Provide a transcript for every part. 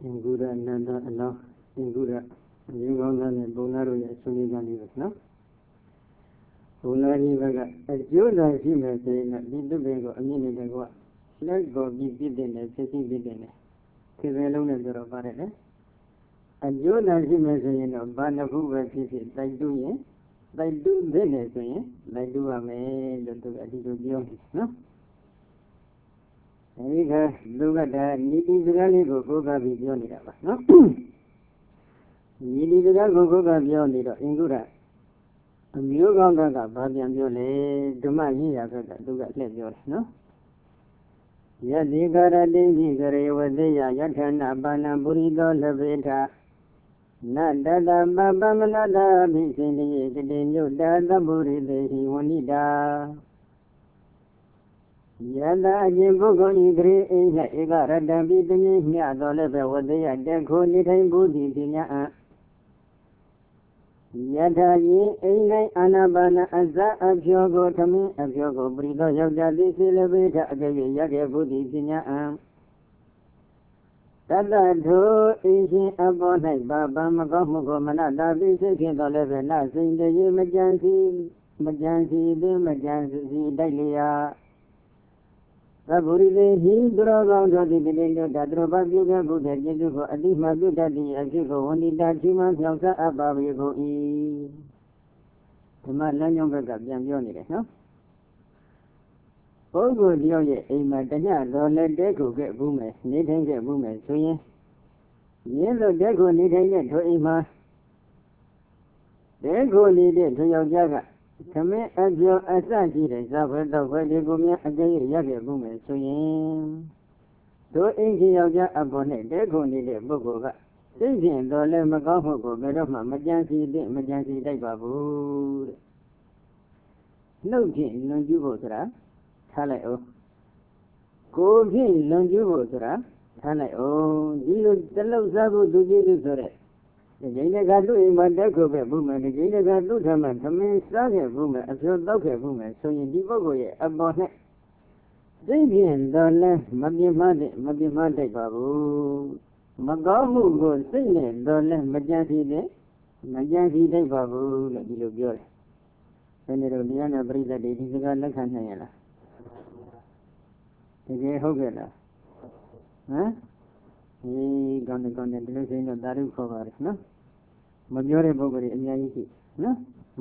Ingura Nanda Allah, Ingura, Yuganda and Bonaro, Sunigan, no? Bonari Vaga, a Joda female saying that Linda Bego, a minute ago, let go be bidden and sitting bidden. Kivalona de Robarene. A Joda female saying of Banabu, like do ye, like do business, like do a man, to a little beyond, no? Look at that, needy really go beyond it, no? Needy go beyond it, Ingura. A Muganga, Babian Yole, Dumani, look at Levior, no? Yes, they got a daisy, was there, Yatana, Bana, Burido, Levita. Not that Babamana, Missing the danger, the Buri, he wanted. Yada Jimbo Igre in the Igara Dabi, Yadoleva, was there, Deco, little Budi, Yada ye, Ene, Anabana, Aza, Abjogo, Tami, Abjogo, Brido, Yagadi, Silvita, Yaga Budi, Tada do is about Baba Magamugo, Manada, Visit, Oleva, saying the emergency, the Dalia. Raburi, he drove out of the village that drove up you go to Jesuko, at least my good daddy, as you go, only that 2 months above you go in. The man younger than Yoni, no? Oh, good, Yoye, a Matana, don't let Deco get boomers, Nathan get boomers, so yes. Yellow Deco needed to Ima. Deco needed to your jaga. Come as your associates of the Vedigumia again, Yaga Boomer, so yen. So in Yoga Abone, Deco needed Bogova. Saying, don't let Magaho go, Medoma, Majansi, Babu. No king, no jugotra, Taleo. Go king, no jugotra, Taleo. You tell Zabu to do this. The Jane got to him, but Deco Boomer, the Jane got to him, and come in, Saga Boomer, a few dogger Boomer, so you devote about it. Saying, don't let Mabimade Babu. Magamu go singing, don't let Majansi de Babu, let you go. When the Rodiana breathe that it is a gun like Hanayana. The gay Hogana. Huh? He gone the dressing of Daru cover, no? Majore Bogari and Yaiki, no?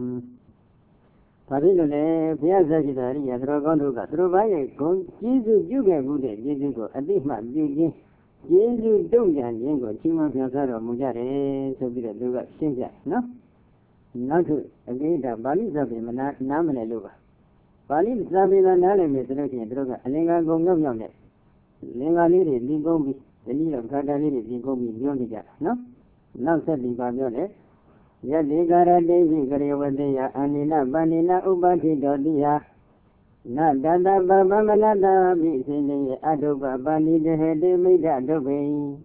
Parilone, Piazza Gitaria, Drogonduga, Drobaya, go, Jesus, you get good, Jesus go, at least my beauty. Jesus don't get Yango, Chima Piazza, Mujare, so be the Duga, Sinja, no? Not to again the Bali Zabi, Namana Luga. Bali Zabi, the Nalem is looking at Droga, Linga Gongam Yone. Linga Lady, Lingomi, the Lila Gada Lady, Lingomi, Yonija, no? Now said Limbabone. Yadigara Devi Garewadea, Anina, Banina, Ubati, Dodia. Nada Baba Manada, Bisini, Adoba, Bani, the head, made Adobe.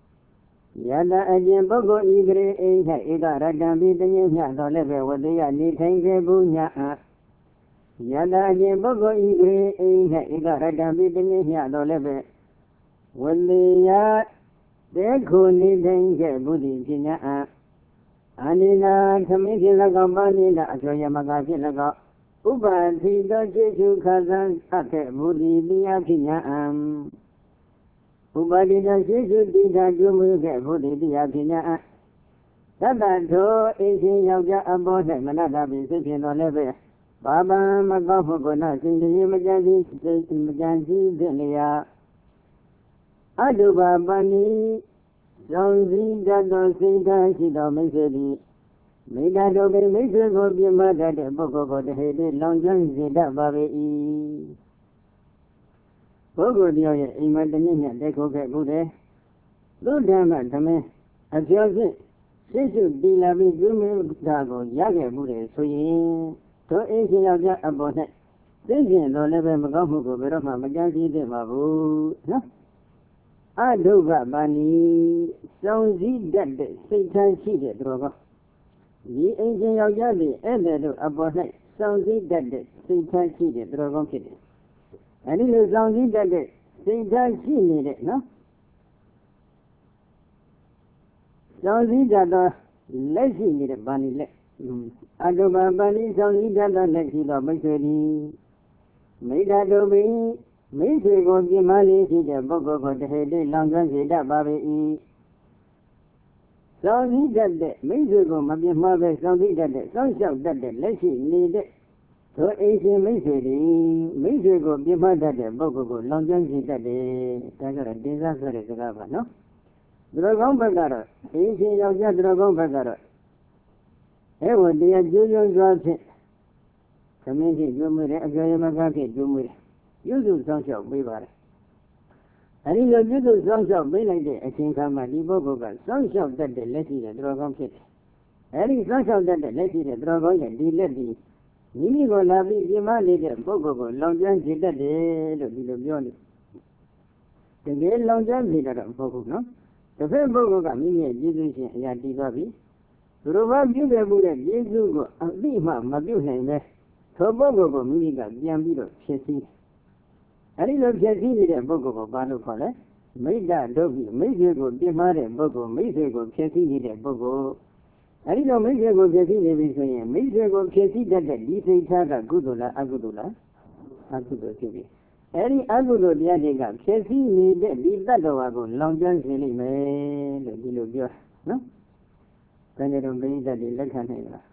Yada again Bogo Igre, Igara Dambi, the Yadoleve, what they are knitting the Bunya. Yada again Bogo Igre, Igara Dambi, the Yadoleve. When they are there, could knitting the Buddha. Anina, Committee Lagomani, Atoyamagazi Lago. Uba, the Jesu Kazan, Ate, Budi, the Atina. Ubadi the Jesus did that you will get Budi, the Atina. Tabato is in Yoga about them, another visiting on level. Baba Magafu Gonas in the emergency, Delia. Aduba Bani, Sonzi, that don't see that she don't miss it. May that obey Mrs. of your mother, the Bogo, the headed long joints, the Baby. Bogo, the Imadania, they go get good. Good damn to me. As you say, she should be loving you, Dago, Yaga Bude, so ye. So easy about it. This is no level Magamu, but of my Majansi de Babu. I do got Bani, sounds dead, Satan cheated, Drogo. The agent of Yabi ended about it, sounds dead, Satan cheated, Drogo Kitty. And it is sounds dead, Satan cheated, no? ဆောင်စည်းတတ်သောလက်ရှိနေတဲ့ဗာဏိလက်အတုပပါဠိဆောင်စည်းတတ်သောလက်ရှိသောမိတ်ဆွေသည်မိတ္တတုပိမိတ်ဆွေကိုပြမလေးရှိတဲ့ပုဂ္ဂိုလ်ကိုတဟိတိလောင်ကျွမ်းစေတတ်ပါပေ၏ဆောင်စည်းတတ်တဲ့မိတ်ဆွေကိုမပြမပဲဆောင်စည်းတတ်တဲ့စောင့်ရှောက်တတ်တဲ့လက်ရှိနေတဲ့သောအိရှင်မိတ်ဆွေသည်မိတ်ဆွေကိုပြမတတ်တဲ့ပုဂ္ဂိုလ်ကိုလောင်ကျွမ်းစေတတ်တယ်ဒါကြတော့တင်စားဆိုတဲ့စကားပါနော်သူတော်ကောင်းဘက်ကတော့အိရှင်ယောက်ျားသူတော်ကောင်းဘက်ကတော့အဲ့ဝတရားကျိုးကျိုးစွာဖြင့်သမင်းရှိကျိုးမွေးတယ်အကြောရမကဖြင့်ကျိုးမွေးတယ်ပြုစုစောင့်ရှောက်ပေးပါတယ်အဲဒီလိုပြုစုစောင့်ရှောက်ပေးလိုက်တဲ့အချိန်ခါမှာဒီပုဂ္ဂိုလ်ကစောင့်ရှောက်တတ်တဲ့လက်ရှိတဲ့သူတော်ကောင်းဖြစ်တယ်အဲဒီစောင့်ရှောက်တတ်တဲ့လက်ရှိတဲ့သူတော်ကောင်းရဲ့ဒီလက်ဒီမိမိကိုလာပြီးပြမနေတဲ့ပုဂ္ဂိုလ်ကိုလောင်ကျွမ်းစေတတ်တယ်လို့ဒီလိုပြောနေတကယ်လောင်ကျွမ်းစေတတ်တော့မဟုတ်ဘူးနော်တစ်ဖက်ပုဂ္ဂိုလ်ကမိမိရဲ့ကျေးဇူးရှင်အရာတည်သွားပြီသူတို့ဘာပြုခဲ့မှုတဲ့ကျေးဇူးကိုအသိမှမပြုနိုင်ပဲသောပုဂ္ဂိုလ်ကိုမိမိကပြန်ပြီးတော့ဖြစ်စည်းအဲဒီလိုဖြစ်စည်းနေတဲ့ပုဂ္ဂိုလ်ကိုဘာလို့ခေါ်လဲမိတ္တဒုက္ခိမိတ်ဆွေကိုပြင်းမာတဲ့ပုဂ္ဂိုလ်မိတ်ဆွေကိုဖြစ်စည်းနေတဲ့ပုဂ္ဂိုလ်အဲဒီလိုမိတ်ဆွေကိုဖြစ်စည်းနေပြီဆိုရင်မိတ်ဆွေကိုဖြစ်စည်းတတ်တဲ့ဒီစိတ်ထားကကုသိုလ်လားအကုသိုလ်လားအကုသိုလ်ဖြစ်ပြီအဲဒီအကုသိုလ်တရားတွေကဖြစ်စည်းနေတဲ့ဒီတတ္တဝါကိုလောင်ကျွမ်းစေလိမ့်မယ်လို့ဒီလိုပြောနော်တကယ်တော့မိစ္ဆာတွေလက်ခံနိုင်လား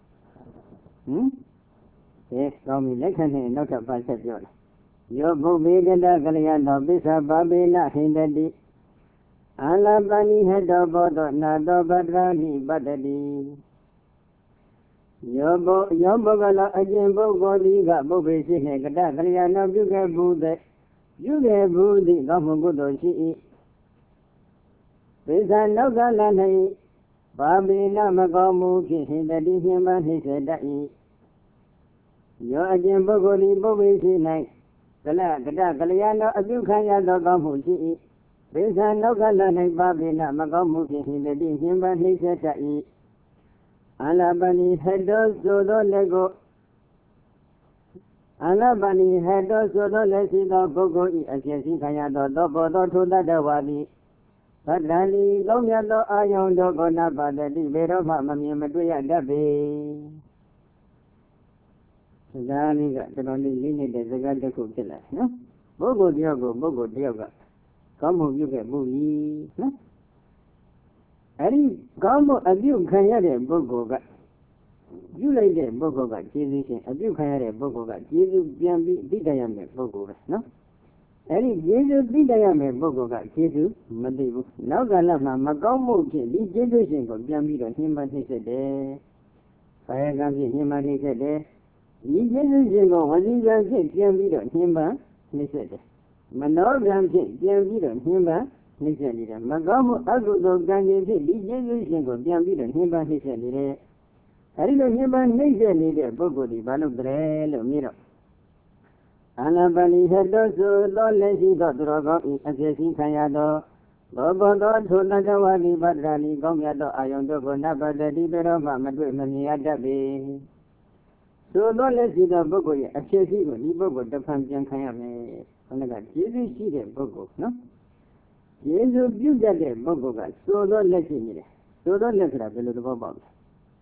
ကောင်းပြီလက်ခံနိုင်နောက်ထပ်ပါဆက်ပြောတယ်ယောဘုဗေကတကလျာဏောပစ္ဆပါပေနဟိန္ဒတိအာလပဏိဟတောဘောတောနာတောပတ္ထာနိပတ္တိယောဘကလအကျင့်ပုဂ္ဂိုလ်ဒီကပုဗ္ဗေရှိနှင့်ကတကလျာဏောပြုခဲ့ဘူးသည်ကောင်းမှုကုသိုလ်ရှိ၏ပစ္ဆနောက်ကလ၌ပါပေနမကောင်းမှုဖြင့်ဟိန္ဒတိနှင့်မနှိစေတတ်၏ယောအကျင့်ပုဂ္ဂိုလ်ဒီပုဗ္ဗေရှိ၌ကလကလျာဏောအပြုခံရသောကောင်းမှုရှိ၏ပစ္ဆနောက်ကလ၌ပါပေနမကောင်းမှုဖြင့်ဟိန္ဒတိနှင့်မနှိစေတတ်၏အာလပဏိဟတောဆိုသောလက်ကိုအာလပဏိဟတောဆိုသောလက်ရှိသောပုဂ္ဂိုလ်၏အဖြစ်ရှိခံရသောဘောသောထိုတတ္တဝါသည်သတ္တလီကောင်းမြတ်သောအာယုန်တို့ကိုနာပါတိဘေရောမှမမြင်မတွေ့ရတတ်ပေစကားလေးကတော်တော်လေးလေးနေတဲ့စကားတစ်ခုဖြစ်လာနော်ပုဂ္ဂိုလ်တယောက်ကိုပုဂ္ဂိုလ်တယောက်ကကောင်းမှုပြုခဲ့မှုကြီးနော်အဲဒီကောင်းမှုအပြုခံရတဲ့ပုဂ္ဂိုလ်ကပြုလိုက်တဲ့ပုဂ္ဂိုလ်ကကျေးဇူးရှင်အပြုခံရတဲ့ပုဂ္ဂိုလ်ကကျေးဇူးပြန်ပြီးသိတတ်ရမယ့်ပုဂ္ဂိုလ်ပဲနော်အဲဒီကျေးဇူးသိတတ်ရမယ့်ပုဂ္ဂိုလ်ကကျေးဇူးမသိဘူးနောက်ကလည်းမကောင်းမှုဖြင့်ဒီကျေးဇူးရှင်ကိုပြန်ပြီးတော့နှိမ့်ပနှိမ့်ဆက်တယ်။ဘာယကံဖြင့်နှိမ့်ပနှိမ့်ဆက်တယ်ဒီကျေးဇူးရှင်ကိုဝစီကံဖြင့်ပြန်ပြီးတော့နှိမ့်ပနှိမ့်ဆက်တယ်မနောကံဖြင့်ပြန်ပြီးတော့နှိမ့်ပနှိမ့်ဆက်နေတယ်မကောင်းမှုအကုသိုလ်ကံဖြင့်ဒီကျေးဇူးရှင်ကိုပြန်ပြီးတော့နှိမ့်ပနှိမ့်ဆက်နေတယ်အဲဒီလိုနှိမ့်ပနှိမ့်ဆက်နေတဲ့ပုဂ္ဂိုလ်ဒီဘာလို့ကြဲလို့မြည်တော့အာလပဏိဟတောဆိုသောလက်ရှိသောသူတော်ကောင်း၏အဖြစ်ရှိခံရသောဘောသောထိုတတ္တဝါဒီပတ္တရာနိကောင်းမြတ်သောအာယုန်တို့ကိုနပတ္တိပေရောမှမတွေ့မမြင်ရတတ်ပေသို့သောလက်ရှိသောပုဂ္ဂိုလ်ရဲ့အဖြစ်ရှိကိုဒီပုဂ္ဂိုလ်တစ်ဖန်ပြန်ခံရမယ်ခန္ဓာကကျေးဇူးရှိတဲ့ပုဂ္ဂိုလ်နော်ကျေးဇူးပြုတတ်တဲ့ပုဂ္ဂိုလ်ကသို့သောလက်ရှိနေတယ်သို့သောလက်ဆိုတာဘယ်လိုသဘောပေါက်လဲ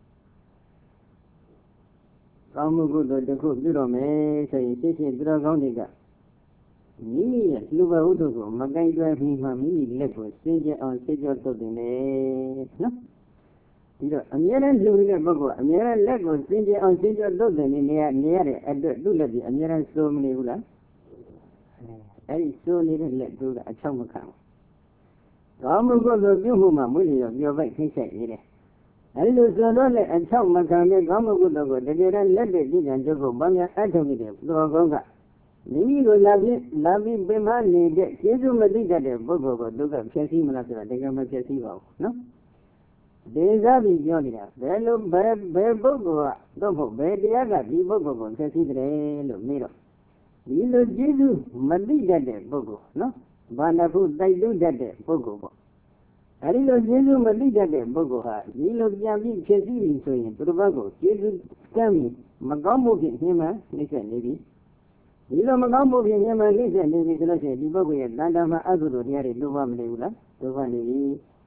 ကောင်းမှုကုသိုလ်တစ်ခုပြုတော့မယ်ဆိုရင်ရှင်းသူတော်ကောင်းတွေကမိမိရဲ့လူဘဝုဒ္ဓကိုမကိုင်တွယ်ပြီးမှမိမိလက်ကိုစင်ကြအောင်စေကြောတုတ်တင်တယ်နော်ဒီတော့အမြဲတမ်းလူနေတဲ့ပုဂ္ဂိုလ်အမြဲတမ်းလက်ကိုစင်ကြအောင်စေကြောတုတ်တင်နေရတဲ့အတွက်သူ့လက်ကြီးအမြဲတမ်းစိုးမနေဘူးလားအဲဒီစိုးနေတဲ့လက်တို့ကအချောက်မခံဘူးကောင်းမှုကုသိုလ်ပြုမှုမှမွေးလျော်ပြောပိုက်ခိဆိုင်နေတယ်အဲဒီလိုဆိုတော့လည်းအချောက်မခံတဲ့ကောင်းမှုကုသိုလ်ကိုတကယ်တမ်းလက်တွေကြည့်ကြံကြဖို့ဘာများအထုတ်နေတဲ့သူတော်ကောင်းကမိမိကိုလာပြီးပင်မနေတဲ့ကျေးဇူးမသိတတ်တဲ့ပုဂ္ဂိုလ်ကိုသူကဖြည့်ဆည်းမလားဆိုတာတကယ်မဖြည့်ဆည်းပါဘူးနော်ဒေသပြီးပြောနေတာဘယ်လိုဘယ်ပုဂ္ဂိုလ်ကတော့မဟုတ်ဘယ်တရားကဒီပုဂ္ဂိုလ်ကိုဖြည့်ဆည်းတယ်လို့မေးတော့ဒီလိုကျေးဇူးမသိတတ်တဲ့ပုဂ္ဂိုလ်နော်ဘာနာဖို့တိုက်တွန်းတတ်တဲ့ပုဂ္ဂိုလ်ပေါ့အဲဒီလိုကျေးဇူးမသိတတ်တဲ့ပုဂ္ဂိုလ်ဟာဒီလိုပြန်ပြီးဖြည့်ဆည်းပြီဆိုရင်သူတစ်ပတ်ကိုကျေးဇူးကမ်းပြီးမကောင်းမှုဖြင့်နှိမ့်မှနှိမ့်ဆက်နေပြီဒီလိုမကောင်းမှုဖြင့်နှိမ့်မှနှိမ့်ဆက်နေပြီဆိုလို့ရှိရင်ဒီပုဂ္ဂိုလ်ရဲ့တဏ္ဍာမှာအကုသိုလ်တရားတွေလိုပါမနေဘူးလားလိုပါနေပြီ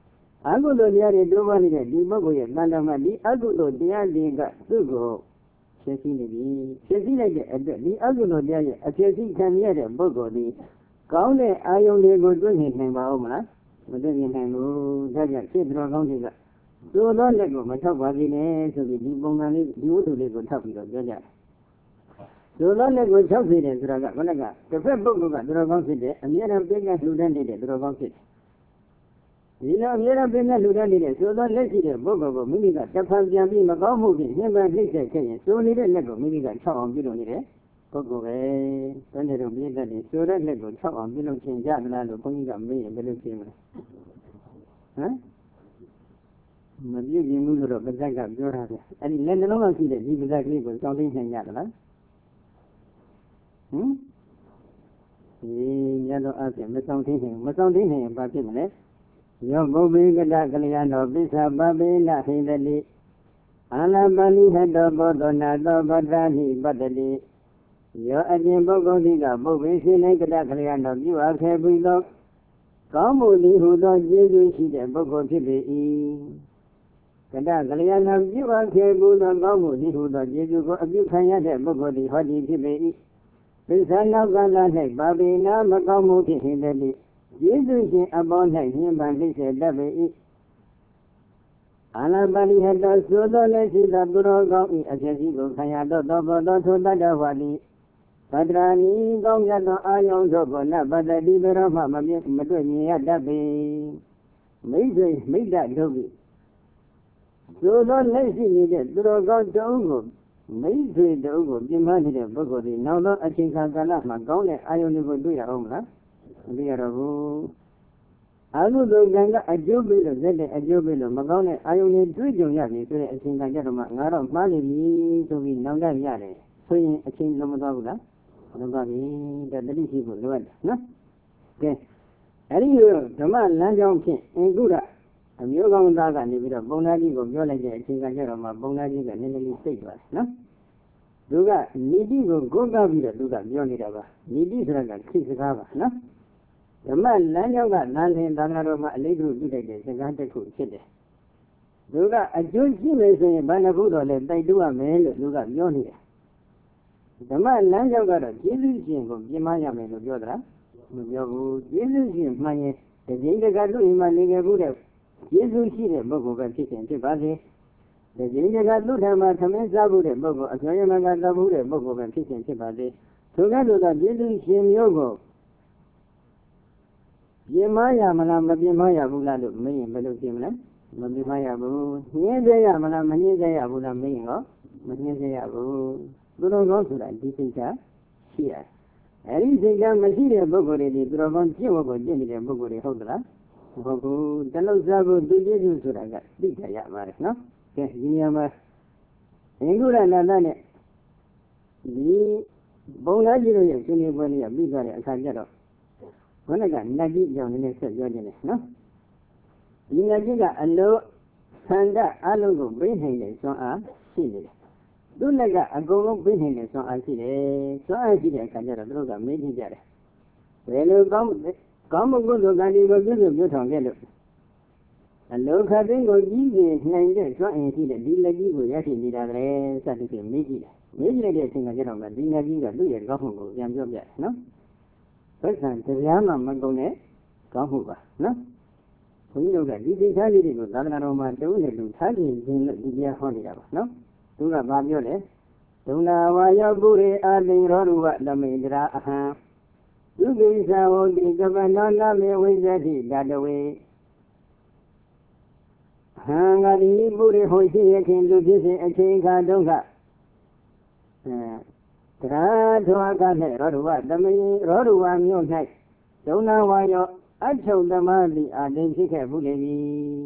အကုသိုလ်တရားတွေတိုးပွားနေတဲ့ဒီပုဂ္ဂိုလ်ရဲ့တဏ္ဍာမှာဒီအကုသိုလ်တရားတွေကသူ့ကိုဖြစ်စီနေပြီဖြစ်စီလိုက်တဲ့အတွက်ဒီအကုသိုလ်တရားရဲ့အဖြစ်စီခံရတဲ့ပုဂ္ဂိုလ်ဒီကောင်းတဲ့အာယုန်တွေကိုတွေ့မြင်နိုင်ပါဦးမလားမတွေ့မြင်နိုင်ဘူးဒါကြောင့်ဖြစ်တော်ကောင်းတွေကသို့သောလက်ကိုမထောက်ပါသေးနဲ့ဆိုပြီးဒီပုံစံလေးဒီဝတ္ထုလေးကိုထောက်ပြီးတော့ပြောကြတယ်သို့သောလက်ကို၆စေတယ်ဆိုတာကဘယ်နဲ့ကတစ်ဖက်ပုဂ္ဂိုလ်ကတော်ကောင်းဖြစ်တယ်အမြဲတမ်းပြည့်ညတ်လှူဒန်းနေတဲ့တော်ကောင်းဖြစ်တယ်ဒီလိုအမြဲတမ်းပြည့်ညတ်လှူဒန်းနေတဲ့သို့သောလက်ရှိတဲ့ပုဂ္ဂိုလ်ကိုမိမိကတစ်ဖန်ပြန်ပြီးမကောင်းမှုဖြင့်ညှဉ်းပန်းနှိပ်စက်ခဲ့ရင်သို့နေတဲ့လက်ကိုမိမိက၆အောင်ပြုလုပ်နေတဲ့ပုဂ္ဂိုလ်ပဲဘယ်နဲ့တော့ပြည့်တတ်တယ်သို့တဲ့လက်ကို၆အောင်ပြုလုပ်ခြင်းကြသလားလို့ဘုန်းကြီးကမေးရင်ဘယ်လိုဖြေမလဲဟမ်မပြည့်ပြင်းဘူးလို့တော့ပါဇက်ကပြောတာပဲအဲ့ဒီလက်နှလုံးသားရှိတဲ့ဒီပါဇက်ကလေးကိုစောင့်သိနိုင်ကြသလားဟမ်ဒီမြတ်သောအပြင်မစောင့်သိနိုင်ရင်ဘာဖြစ်မလဲယောဘုဗ္ဗေကတကလျာဏောပိစ္ဆပပေနဟိန္ဒတိအာလပါဠိဟတောဘောဓနာသောဗတ္တနိပတ္တိယောအပြင်ပုဂ္ဂိုလ်သည်ကပုဗ္ဗေရှိနေကတကလျာဏောပြုအပ်ခဲ့ပြီးသောကောင်းမှုသည်ဟူသောကျေးဇူးရှိတဲ့ပုဂ္ဂိုလ်ဖြစ်ပေ၏ကတကလျာဏပြုအပ်ခဲ့ပြီးသောကောင်းမှုသည်ဟူသောကျေးဇူးကိုအပြုခံရတဲ့ပုဂ္ဂိုလ်သည်ဟောဒီဖြစ်ပေ၏ပိဿနောကလ၌ပါပေနာမကောင်းမှုဖြစ်ဟိန္ဒတိယေရှုရှင်အပေါ်၌ညှဉ်းပန်းနှိပ်စက်တတ်ပေ၏အာလပါဠိဟတောသို့သောလည်းရှိသောသူတော်ကောင်း၏အဖြစ်စီကိုခံရသောသောဘောသောထိုတတ္တဝါသည်ဗတ္တရာနိကောင်းရသောအာယုန်တို့ကိုနပတ္တိဘရောမှမတွေ့မြင်ရတတ်ပေမိတ်ဆွေမိတ္တတို့၏သို့သောလက်ရှိနေတဲ့သူတော်ကောင်းတဦးကိုမိတ်ဆွေတဦးကိုပြင်ပနေတဲ့ပုဂ္ဂိုလ်သည်နောက်သောအချိန်ကာလမှာကောင်းတဲ့အာယုန်တွေကိုတွေ့ရအောင်မလားမတွေ့ရတော့ဘူးအကုသိုလ်ကံကအကျိုးပေးလို့ဇက်တဲ့အကျိုးပေးလို့မကောင်းတဲ့အာယုန်တွေတွေ့ကြုံရပြီဆိုတဲ့အချိန်ကကြတော့မှငါတော့မှားလိမ့်ပြီဆိုပြီးနောက်တရတယ်ဆိုရင်အချိန်လုံးမသွားဘူးလားလုံးသွားပြီဒါတတိရှိဖို့လိုအပ်တယ်နော်ကဲအဲ့ဒီဓမ္မလမ်းကြောင်းဖြင့်အင်္ဂုရအမျိုးကောင်းသားကနေပြီးတော့ပုံနာကြီးကိုပြောလိုက်တဲ့အချိန်ကကြတော့မှပုံနာကြီးကနည်းနည်းလေးစိတ်သွားတယ်နော်သူကနိတိကိုကိုးကားပြီးတော့သူကပြောနေတာပါနိတိဆိုတာကခိစကားပါနော်ဓမ္မလမ်းကြောင်းကနာလင်သံဃာတော်မှာအလေးထုတ်ပြုလိုက်တဲ့စကားတစ်ခုဖြစ်တယ်သူကအကျိုးရှိမယ်ဆိုရင်ဘာနှခုတော့လဲတိုက်တူရမယ်လို့သူကပြောနေတယ်ဓမ္မလမ်းကြောင်းကတော့ကျေးဇူးရှင်ကိုပြင်မရမယ်လို့ပြောတာမပြောဘူးကျေးဇူးရှင်မှန်ရင်တကြိမ်တခါသူ့အိမ်မှာနေခဲ့ဘူးတဲ့ကျေးဇူးရှိတဲ့ပုဂ္ဂိုလ်ပဲဖြစ်ခြင်းဖြစ်ပါစေတကြိမ်တခါသူ့ထံမှာသမင်းစားဖို့တဲ့ပုဂ္ဂိုလ်အကျော်ရမကသဘူးတဲ့ပုဂ္ဂိုလ်ပဲဖြစ်ခြင်းဖြစ်ပါစေထိုကဲ့သို့သောကျေးဇူးရှင်မျိုးကိုပြင်မရမလားမပြင်မရဘူးလားလို့မင်းရင်ဘယ်လိုပြင်မလဲမပြင်မရဘူးညှင်းစေရမလားမညှင်းစေရဘူးလားမင်းရင်ရောမညှင်းစေရဘူးသူတော်ကောင်းဆိုတာဒီစိတ်ကရှိရတယ်အဲဒီစိတ်ကမရှိတဲ့ပုဂ္ဂိုလ်တွေဒီသူတော်ကောင်းကျင့်ဝတ်ကိုကျင့်နေတဲ့ပုဂ္ဂိုလ်တွေဟုတ်သလားမဟုတ်ဘူးတလုံးစားဖို့သူကျေးဇူးဆိုတာကသိကြရပါတယ်နော်ကဲဒီနေရာမှာအင်္ဂုရနာတနဲ့ဒီဘုံသားကြီးတို့ရဲ့ရှင်နေပွဲလေးကပြီးသွားတဲ့အခါကျတော့ဘုန်းကနတ်ကြီးကြောင့်နည်းနည်းဆက်ပြောခြင်းနဲ့နော်ဒီနတ်ကြီးကအလိုဆန္ဒအလုံးကိုပြိနိုင်တဲ့စွမ်းအားရှိနေတယ်သူ့လက်ကအကုန်လုံးပြိနိုင်တဲ့စွမ်းအားရှိတယ်စွမ်းအားရှိတဲ့အခါကျတော့သူတို့ကမေးကြည့်ကြတယ်ဘယ်လိုကောင်းမှုကုသိုလ်ကံဒီကိုပြည့်စုံပြထောင်ခဲ့လို့အလိုခတ်သိန်းကိုကြီးပြနိုင်တဲ့စွမ်းအင်ရှိတဲ့ဒီလက်ကြီးကိုရရှိနေတာလေစသဖြင့်မေးကြည့်တယ်မေးကြည့်လိုက်တဲ့အချိန်ကကျတော့မှဒီနတ်ကြီးကသူ့ရဲ့ကောင်းမှုကိုပြန်ပြောပြတယ်နော်ဘက်ဆံတရားမှမကုန်တဲ့ကောင်းမှုပါနော်ဘုန်းကြီးတို့ကဒီသိထားလေးတွေကိုသာသနာတော်မှာတုံးနဲ့လူထားခြင်းခြင်းလို့ဒီတရားဟောနေတာပါနော်သူကဘာပြောလဲဒုနာဝါယောပုရိအာတိရောဓုဝသမိန္ဒရာအဟံသုကိသဝတိကပနောနမေဝိဇ္ဇတိဓာတဝေဟံငါဒီပုရိဟောရှိရခင်လူဖြစ်စဉ်အချိန်ခါဒုက္ခတရားထွားကနဲ့ရောဓုဝသမိရောဓုဝမြို့၌ဒုနာဝါယောအထုသမားလိအာတိဖြစ်ခဲ့ဘူးလေပြီ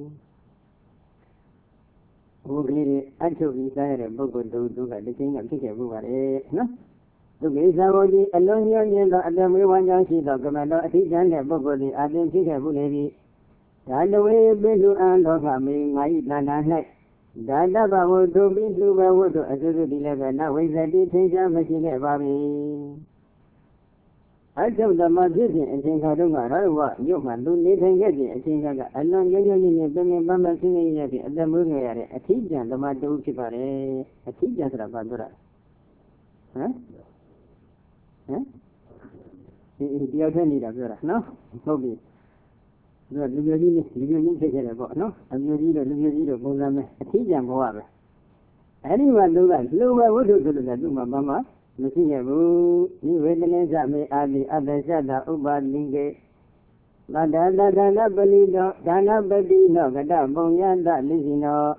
ဘုရားရဲ့အထုပြီးသားရတဲ့ပုဂ္ဂိုလ်သူကဒီချင်းကဖြစ်ခဲ့ဘူးပါလေနော်သူကိစ္စကိုဒီအလုံးညွှန်ခြင်းသောအတမွေးဝမ်းကြောင်းရှိသောကမတော်အထိတန်းတဲ့ပုဂ္ဂိုလ်သည်အာတိဖြစ်ခဲ့ဘူးလေပြီဒါတဝေပိလူအံလောကမေငါဤတဏ္ဍာ၌ဒါတဘဝသူပိလူဘဝတို့အစုစုဒီလည်းပဲနဝိဇ္ဇတိထိရှားမရှိခဲ့ပါပြီ I tell the magician and think I don't know you man do need and get it. I think I got a long union in the Bamba singing at the movie area. A teacher, the Madu Kipare, a teacher, Rabadura. Huh? Huh? The other need of Zura, no? Toby. The Lugian take it about, no? And you read a Lugian, a teacher, however. Anyone do that, Luma would do that, Luma Mama. Looking at you, witness at me at the other side of Ubalinge. Madana Belino, Dana Bedino, Gada Bonyanda, Lizino.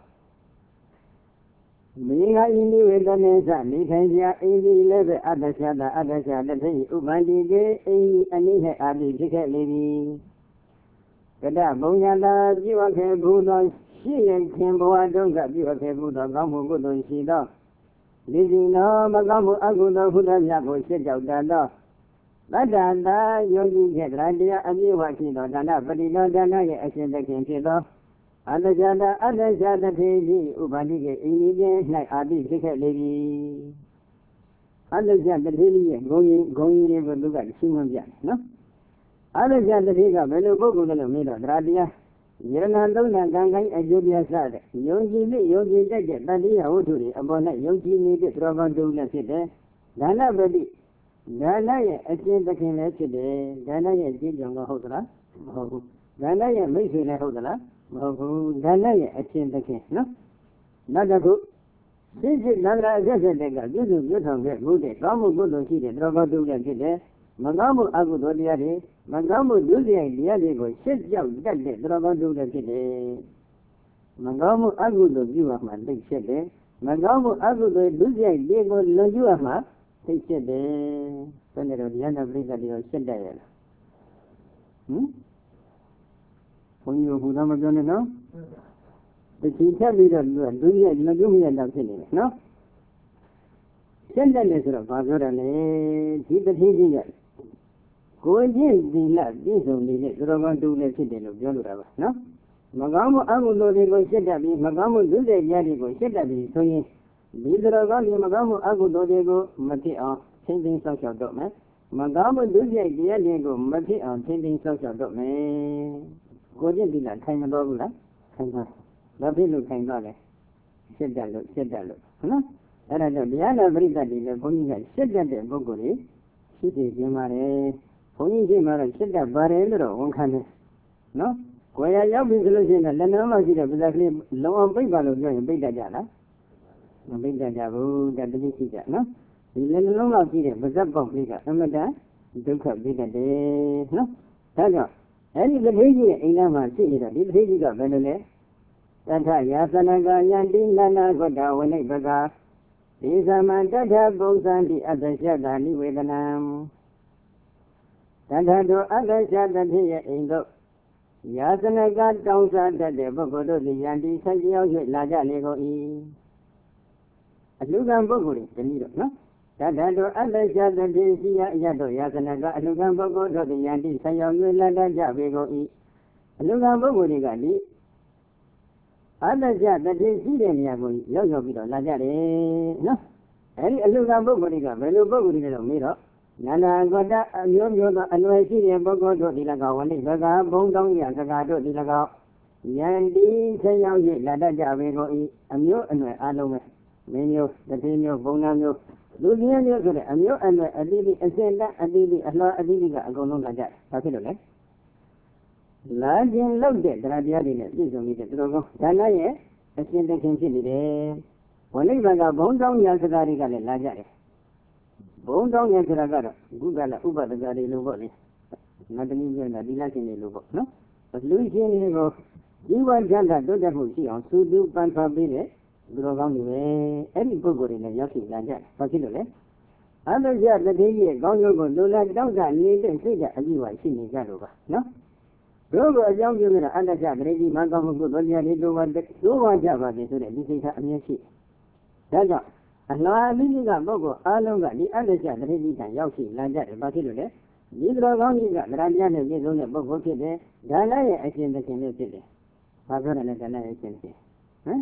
Being I knew with the Nesa, Nikasia, in the level other side, the Ubalige, and he had the ticket lady. Gada Bonyanda, you are a good, she and Kimbo, I don't got you a good, Gamu good on she dog. Lizino, Magamu Aguna, who does not go sit out the door. Madana, you get idea, and you want to know Dana, but you know Dana, I said the king to go. Other Jada, Pigi, Ubanigi, Indian, like Adi, ticket lady. Other Jada, going in with look at human jan, no? Other Jada, Piga, Velugo, Middle, Radia. Yanando, Nangangai, and Julia said, Yogi, take Dadi, Auduri, upon that Yogi needed Roman to let it there. Dana, baby. Dana, I think the king let it there. Dana, I did young Hodra. Dana, I make you a Hodra. Dana, I think the king, no? Not a good. Since it's not a desert, you don't get good. Ramu good to see the Roman to let it there. Magamu Agudiari, Magamu Dudia, Diadigo, sit down, get the Dragon do the kid. Magamu Agudo, you are my big shed. Magamu Agudo, Dudia, Diego, Lojuama, take shed. Senator Diana Brigadier said there. When you put on a gun, no? The teacher leader, Dudia, Lojumi, and nothing, no? Send the letter of Agorale, keep the teaching. Go again, the lad, this only let Roman do the city of Jolurava, no? Magamu Agudo, they go set up, Magamu do the Yadigo, set up, so ye, these are Magamu Agudo, they go, Matia, sending social document. Magamu do the Yadigo, Matia, sending social document. Go again, the lad, kind of dog, the people kind of said that look, no? And the Diana Brigadier, the Boninga, said that the Bogori, City Jimare. Only Mara said that Barrel, one kind, no? Where I have been losing a Lenama, exactly long people of Beta Jala. Beta Jabu, that the Vita, no? The Lenoma Peter, but that Bobliga, Amada, Duke of Beta Day, no? Taga. And the Vigi, Inama, see that this Vigi got Venele. That I Yasanaga, Yandi, Lana, Goda, when they baga. These are my data books and the other Shadani with the name. Tantado other side that here in the Yasana got down that the Bogodo, the Yandi, Sadio, Laja Lego E. A Lugan Boguri, the needle, no? Tantado other side that is Yado, Yasana got a Lugan Bogodo, the Yandi, Sayo, Laja Lego E. A Lugan Boguri got it. Other side that is Syrian Yago, Yogo, Laja, no? Any Lugan Boguri got, Velu Boguri, Miro. Nana got a yoga annoy Syrian Bogodo, the Lagawan, Gaga, Bondong Yagago, the Lagao. Yandi, Sayo, Ladaja Vego E. Amio and Alome. Menio, the Tenio, Bonamio. Luciano, Amio and Adili, and Senda, Adili, Adiliga, Gononga Jack. Particularly. Large and loved it, Radiadine, this only the Drogo. Danae, a Senda can see the when they got Bondong Yazagariga, Laja. Bondong Yazagara, Gugala, Uba, the Gari Luboli. Not an Indian, a Dilakin Lubo, no? But Luciano, you want Janda, do that who see on Sudu, Panfabile, Drogon, any Bogor in a Yaki Laja, particularly. Others are the day, Gongo, Lola, Doga, need and say that you are seeing Garuba, no? Rogo, a young woman, under Jab, ready, Magam, Godolia, Lido, one that no one Java, this is a Yashi. Daja, and now I'm leaving a Bogo, Alonga, the other Jab, ready, and Yaki, Laja, particularly. These are only got Radiana, is on the Bogo today, Dana, I think the same today. Papa and Dana, I can say.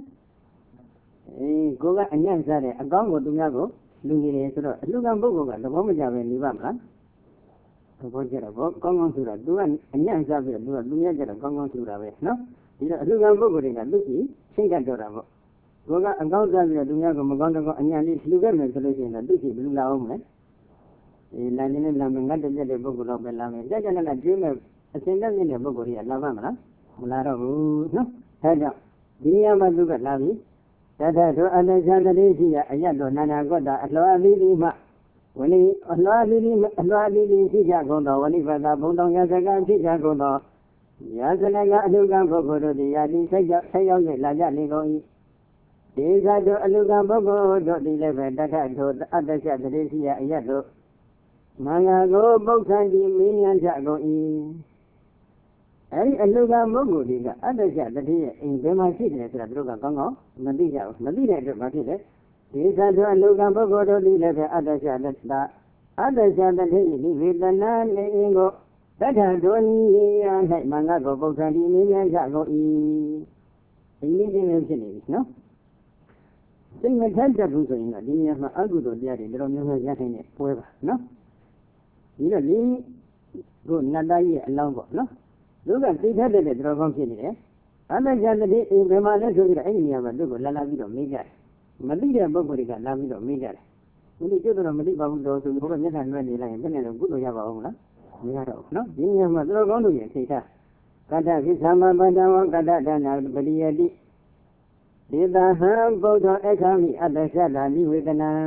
Goga and Yansare, a Gongo to Yago, Lugan Bogo, the woman Java in Livama. ဘောကြတော့ဘောကောင်းကောင်းဆိုတာသူကအညံ့စားပြီးတော့သူကလူရကြတော့ကောင်းကောင်းဆိုတာပဲနော်ဒီတော့အလူကံပုဂ္ဂိုလ်တွေကသူကြည့်ရှင်းကတ်တော့တာပေါ့ဘောကအကောင်းစားပြီးတော့သူများကမကောင်းတော့အညံ့လေးလူခဲ့မယ်ဆိုလို့ရှိရင်တော့သူကြည့်ဘယ်လိုလာအောင်မလဲလာနေနဲ့လာမယ်ငတ်တက်တဲ့ပုဂ္ဂိုလ်တော့ပဲလာမယ်ကြကြနဲ့ကျွေးမဲ့အစင်တက်တဲ့ပုဂ္ဂိုလ်တွေကလာပါမလားမလာတော့ဘူးနော်အဲကြောင့်ဒီနေရာမှာသူကလာပြီတထသောအတ္တဇာတိရှိရအယတ်တော်နာနာကောတာအလှောအသီးသီးမှဝဏိအလှောအသီးသီးရှိကြကုန်သောဝဏိပတာဘုံတော်ရစကရှိကြကုန်သောရာဇနကအလုကံပုဂ္ဂိုလ်တို့သည်ယာတိဆက်ရောက်၍လာကြနေကုန်၏ဒေသတို့အလုကံပုဂ္ဂိုလ်တို့သည်လည်းပဲတထသောအတ္တဇာတိရှိရအယတ်တော်မင်္ဂကိုပု္ပ္ပံတိမင်းညာကြကုန်၏အဲဒီအလုကံပုဂ္ဂိုလ်တွေကအတ္တဇာတိရဲ့အိမ်ဘယ်မှာရှိတယ်ဆိုတာသူတို့ကကောင်းကောင်းမသိကြဘူးမသိတဲ့အတွက်ဘာဖြစ်လဲဒီသတ္တအလုကံပုဂ္ဂိုလ်တို့သည်လည်းပဲအတ္တဇာတိနိဝေဒနာနေအင်ကိုတထဒုနိယ၌မင်္ဂကိုပု္ပ္ပံတိမင်းညာကြကုန်၏ဒီနည်းချင်းလည်းဖြစ်နေပြီနော်စိတ်မထက်တတ်ဘူးဆိုရင်တော့ဒီနေရာမှာအကုသိုလ်တရားတွေတော်တော်များများရနိုင်တဲ့ပွဲပါနော်ဒီတော့ဒီကိုနတ်သားကြီးရဲ့အလောင်းပေါ့နော်သူကသိထက်တဲ့တော်တော်ကောင်းဖြစ်နေတယ်အတ္တဇာတိအိမ်ဘယ်မှာလဲဆိုပြီးတော့အဲ့ဒီနေရာမှာသူ့ကိုလာပြီးတော့မေးကြတယ်မသိတဲ့ပုဂ္ဂိုလ်တွေကလာပြီးတော့မေးကြတယ်ဒီကျွတ်တော့မသိပါဘူးတော့ဆိုဘုရားမျက်နှာလွှဲနေလိုက်ရင်ဘယ်နဲ့တော့ကုသိုလ်ရပါအောင်လားမရတော့ဘူးနော်ဒီနေရာမှာတော်တော်ကောင်းလို့ရဲ့သိတာကတ္တကိသမပတ္တဝကတ္တဒါနာပရိယတိဒေသဟံဗုဒ္ဓအခါမိအတ္တဇာတိဝေဒနံ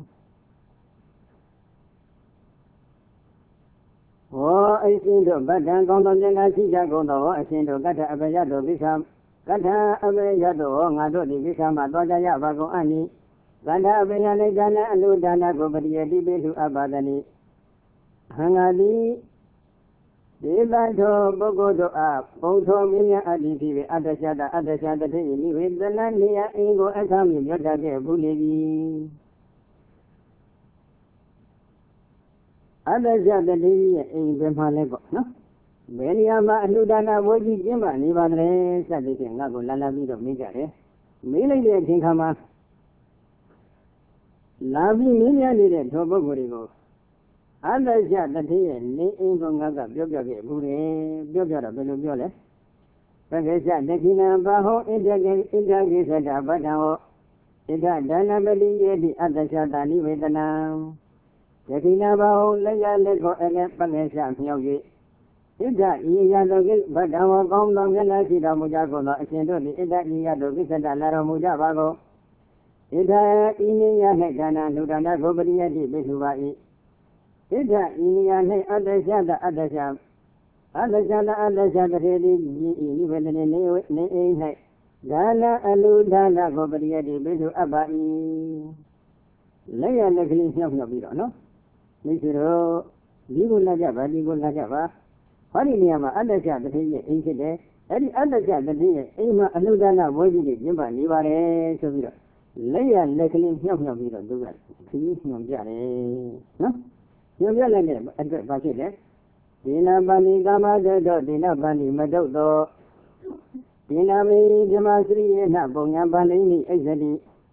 ဟောအရှင်တို့ဗတ္တံကောင်းသောဉာဏ်ရှိကြကုန်သောအရှင်တို့ကတ္တအပယတို့ကိစ္စကတ္တအပယတို့ငါတို့ဒီကိစ္စမှာသွားကြရပါကုန်အနိကတ္တအပယနိဒါနအနုဒါနကိုပရိယတိပိလူအပါဒနိဟံငါတိဒေသသောပုဂ္ဂိုလ်တို့အားပုံသောမြညာအတ္တိဖြစ်ပြီးအတ္တဇာတိနိဝေဒနာနေယအင်ကိုအခါမြတ်တတ်ခဲ့ဘူးလေပြီအတ္တဇာတိရဲ့အိမ်ဘယ်မှာလဲပေါ့နော်ဘယ်နေရာမှာအလှူဒါနဝေကြီးကျင်းပနေပါသလဲစသည်ဖြင့်ငါ့ကိုလာပြီးတော့မေးကြတယ်မေးလိုက်တဲ့အချိန်ခါမှာလာပြီးမေးမြနေတဲ့သောပုဂ္ဂိုလ်တွေကိုအတ္တဇာတိရဲ့နေအိမ်ကိုငါကပြောပြခဲ့ဘူးတယ်ပြောပြတော့ဘယ်လိုပြောလဲပက္ခေသဒခိဏဘာဟောဣဒကိသတ္တဗတ္တဟောဣဒဒါနပတိယေတိအတ္တဇာတနိဝေဒနံဒခိဏဘာဟောလက်ရလက်ကိုအကပက္ခေသမြောက်၍ဣဒဤရသောကိဗတ္တဟောကောင်းသောမျက်နှာရှိတော်မူကြကုန်သောအရှင်တို့သည်ဣဒဤရသောကိစ္စတလာတော်မူကြပါကုန်ဣဒဤနေရ၌ဒါနလူဒါနကိုပရိယတိပိစုပါ၏ဣဒဤနေရ၌အတ္တဇာတတထေတိဤနိဗ္ဗာန်နေအိမ်၌ဒါနအလူဒါနကိုပရိယတိပိစုအပ်ပါ၏လက်ရလက်ကလေးညှောက်ပြီးတော့နော်မိတ်ဆွေတို့ဒီကိုလာကြပါဒီကိုလာကြပါဟောဒီနေရာမှာအတ္တဇာတထေရဲ့အိမ်ဖြစ်တယ်အဲ့ဒီအတ္တဇာတထေရဲ့အိမ်မှာအလူဒါနဝေကြီးတွေကျင်းပနေပါတယ်ဆိုပြီးတော့လက်ရလက်ကလေးညှောက်ပြီးတော့သူကခရီးညွှန်ပြတယ်နော်ညွှန်ပြလိုက်တဲ့အတွက်ဘာဖြစ်လဲဒေနပန္နိကာမတေတောဒေနပန္နိမတုတ်တောဒေနမေဓမ္မစရိယေနပုံညာပန္နိနိအိဇတိ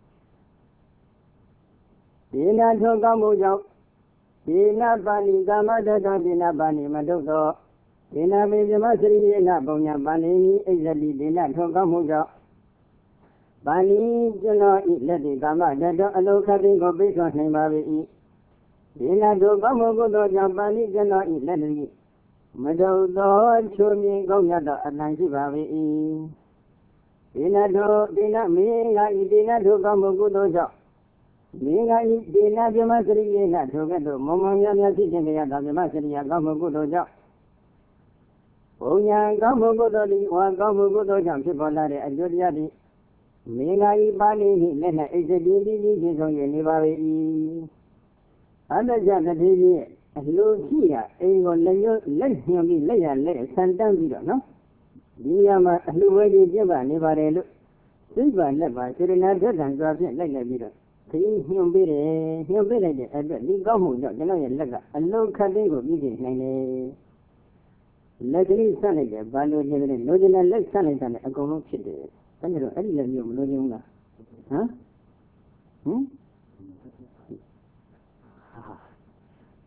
ဒေနထောကောင်းမှုကြောင့်ဒေနပန္နိကာမတေတောဒေနပန္နိမတုတ်တောဒေနမေဓမ္မစရိယေနပုံညာပန္နိနိအိဇတိဒေနထောကောင်းမှုကြောင့်ပန္နိကျွန်တော်ဤလက်ဒီကာမတေတောအလုခတိကိုပိစွာနိုင်ပါ၏ဒေနထောကောင်းမှုကုသိုလ်ကြောင့်ပန္နိကျွန်တော်ဤလက်ဒီမတောသောချုံမြင်ကောင်းရသောအတန်ရှိပါ၏ဒေနထောဒေနမင်းကဤဒေနထောကောင်းမှုကုသိုလ်ကြောင့်မင်းကဤဒေနဗြဟ္မစရိယေနထိုကဲ့သို့မောင်မောင်များများရှိခြင်းကြရသောဗြဟ္မစရိယကောင်းမှုကုသိုလ်ကြောင့်ဘုံညာကောင်းမှုကုသိုလ်သည်ဝါကောင်းမှုကုသိုလ်ကြောင့်ဖြစ်ပေါ်လာတဲ့အကျိုးတရားသည်မင်းကဤပါဠိနှင့်လက်၌အိစတိတိပြည့်စုံ၍နေပါ၏အတ္တဇာတတိရဲ့အလိုရှိရာအိမ်ကိုလက်ညှိုးလက်ညှိုးပြီးလက်ရလက်ဆန်တန်းပြီးတော့နော်ဒီနေရာမှာအလှဝဲကြီးပြပါနေပါတယ်လို့သိပါလက်ပါစေရနာဓာတ်တန်စွာဖြင့်လိုက်ပြီးတော့ခရီးညှို့ပေးတယ်ညှို့ပေးလိုက်တဲ့အတွက်ဒီကောင်းမှုကြောင့်ကျွန်တော်ရဲ့လက်ကအလုံးခတ်သိမ်းကိုပြီးပြနိုင်တယ်လက်ကလေးဆက်လိုက်တယ်ဘာလို့လဲလိုချင်တဲ့လက်ဆက်လိုက်တာနဲ့အကုန်လုံးဖြစ်တယ်ဒါကြတော့အဲ့ဒီလက်မျိုးမလိုချင်ဘူးလားဟမ်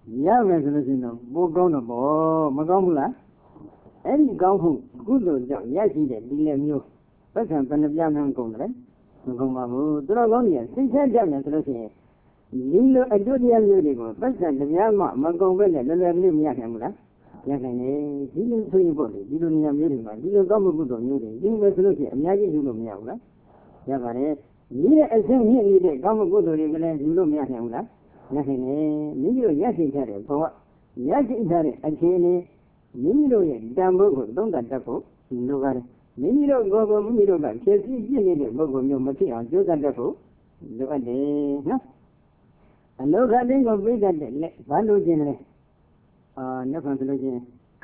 Ya me se lo siento, poco no po, me como la. Él como gusto ya sí de dile mío. Pasan para ya me encontré. Me como todo lo que sí se ya me se lo siento. Lilo ayuda al digo, pasan de ya me como le le me ya me la. Ya que ne, dilo soy pobre, dilo ni a mí ni más, dilo como gusto mío, dilo me se lo siento, me ha dicho me ya la. Ya vale. Mira el sen ni de como gusto de que le dilo me ya la. Ya que ne, mira ya sí ya de, pues ya sí ya de, aquí ne Mimiro ye dambo ko donda dako lugare Mimiro gogo mimiro ga kesi yini gogo myo mati ang joda dako lugade no aloga den ko bida de le ba lo jin le ne fan lo jin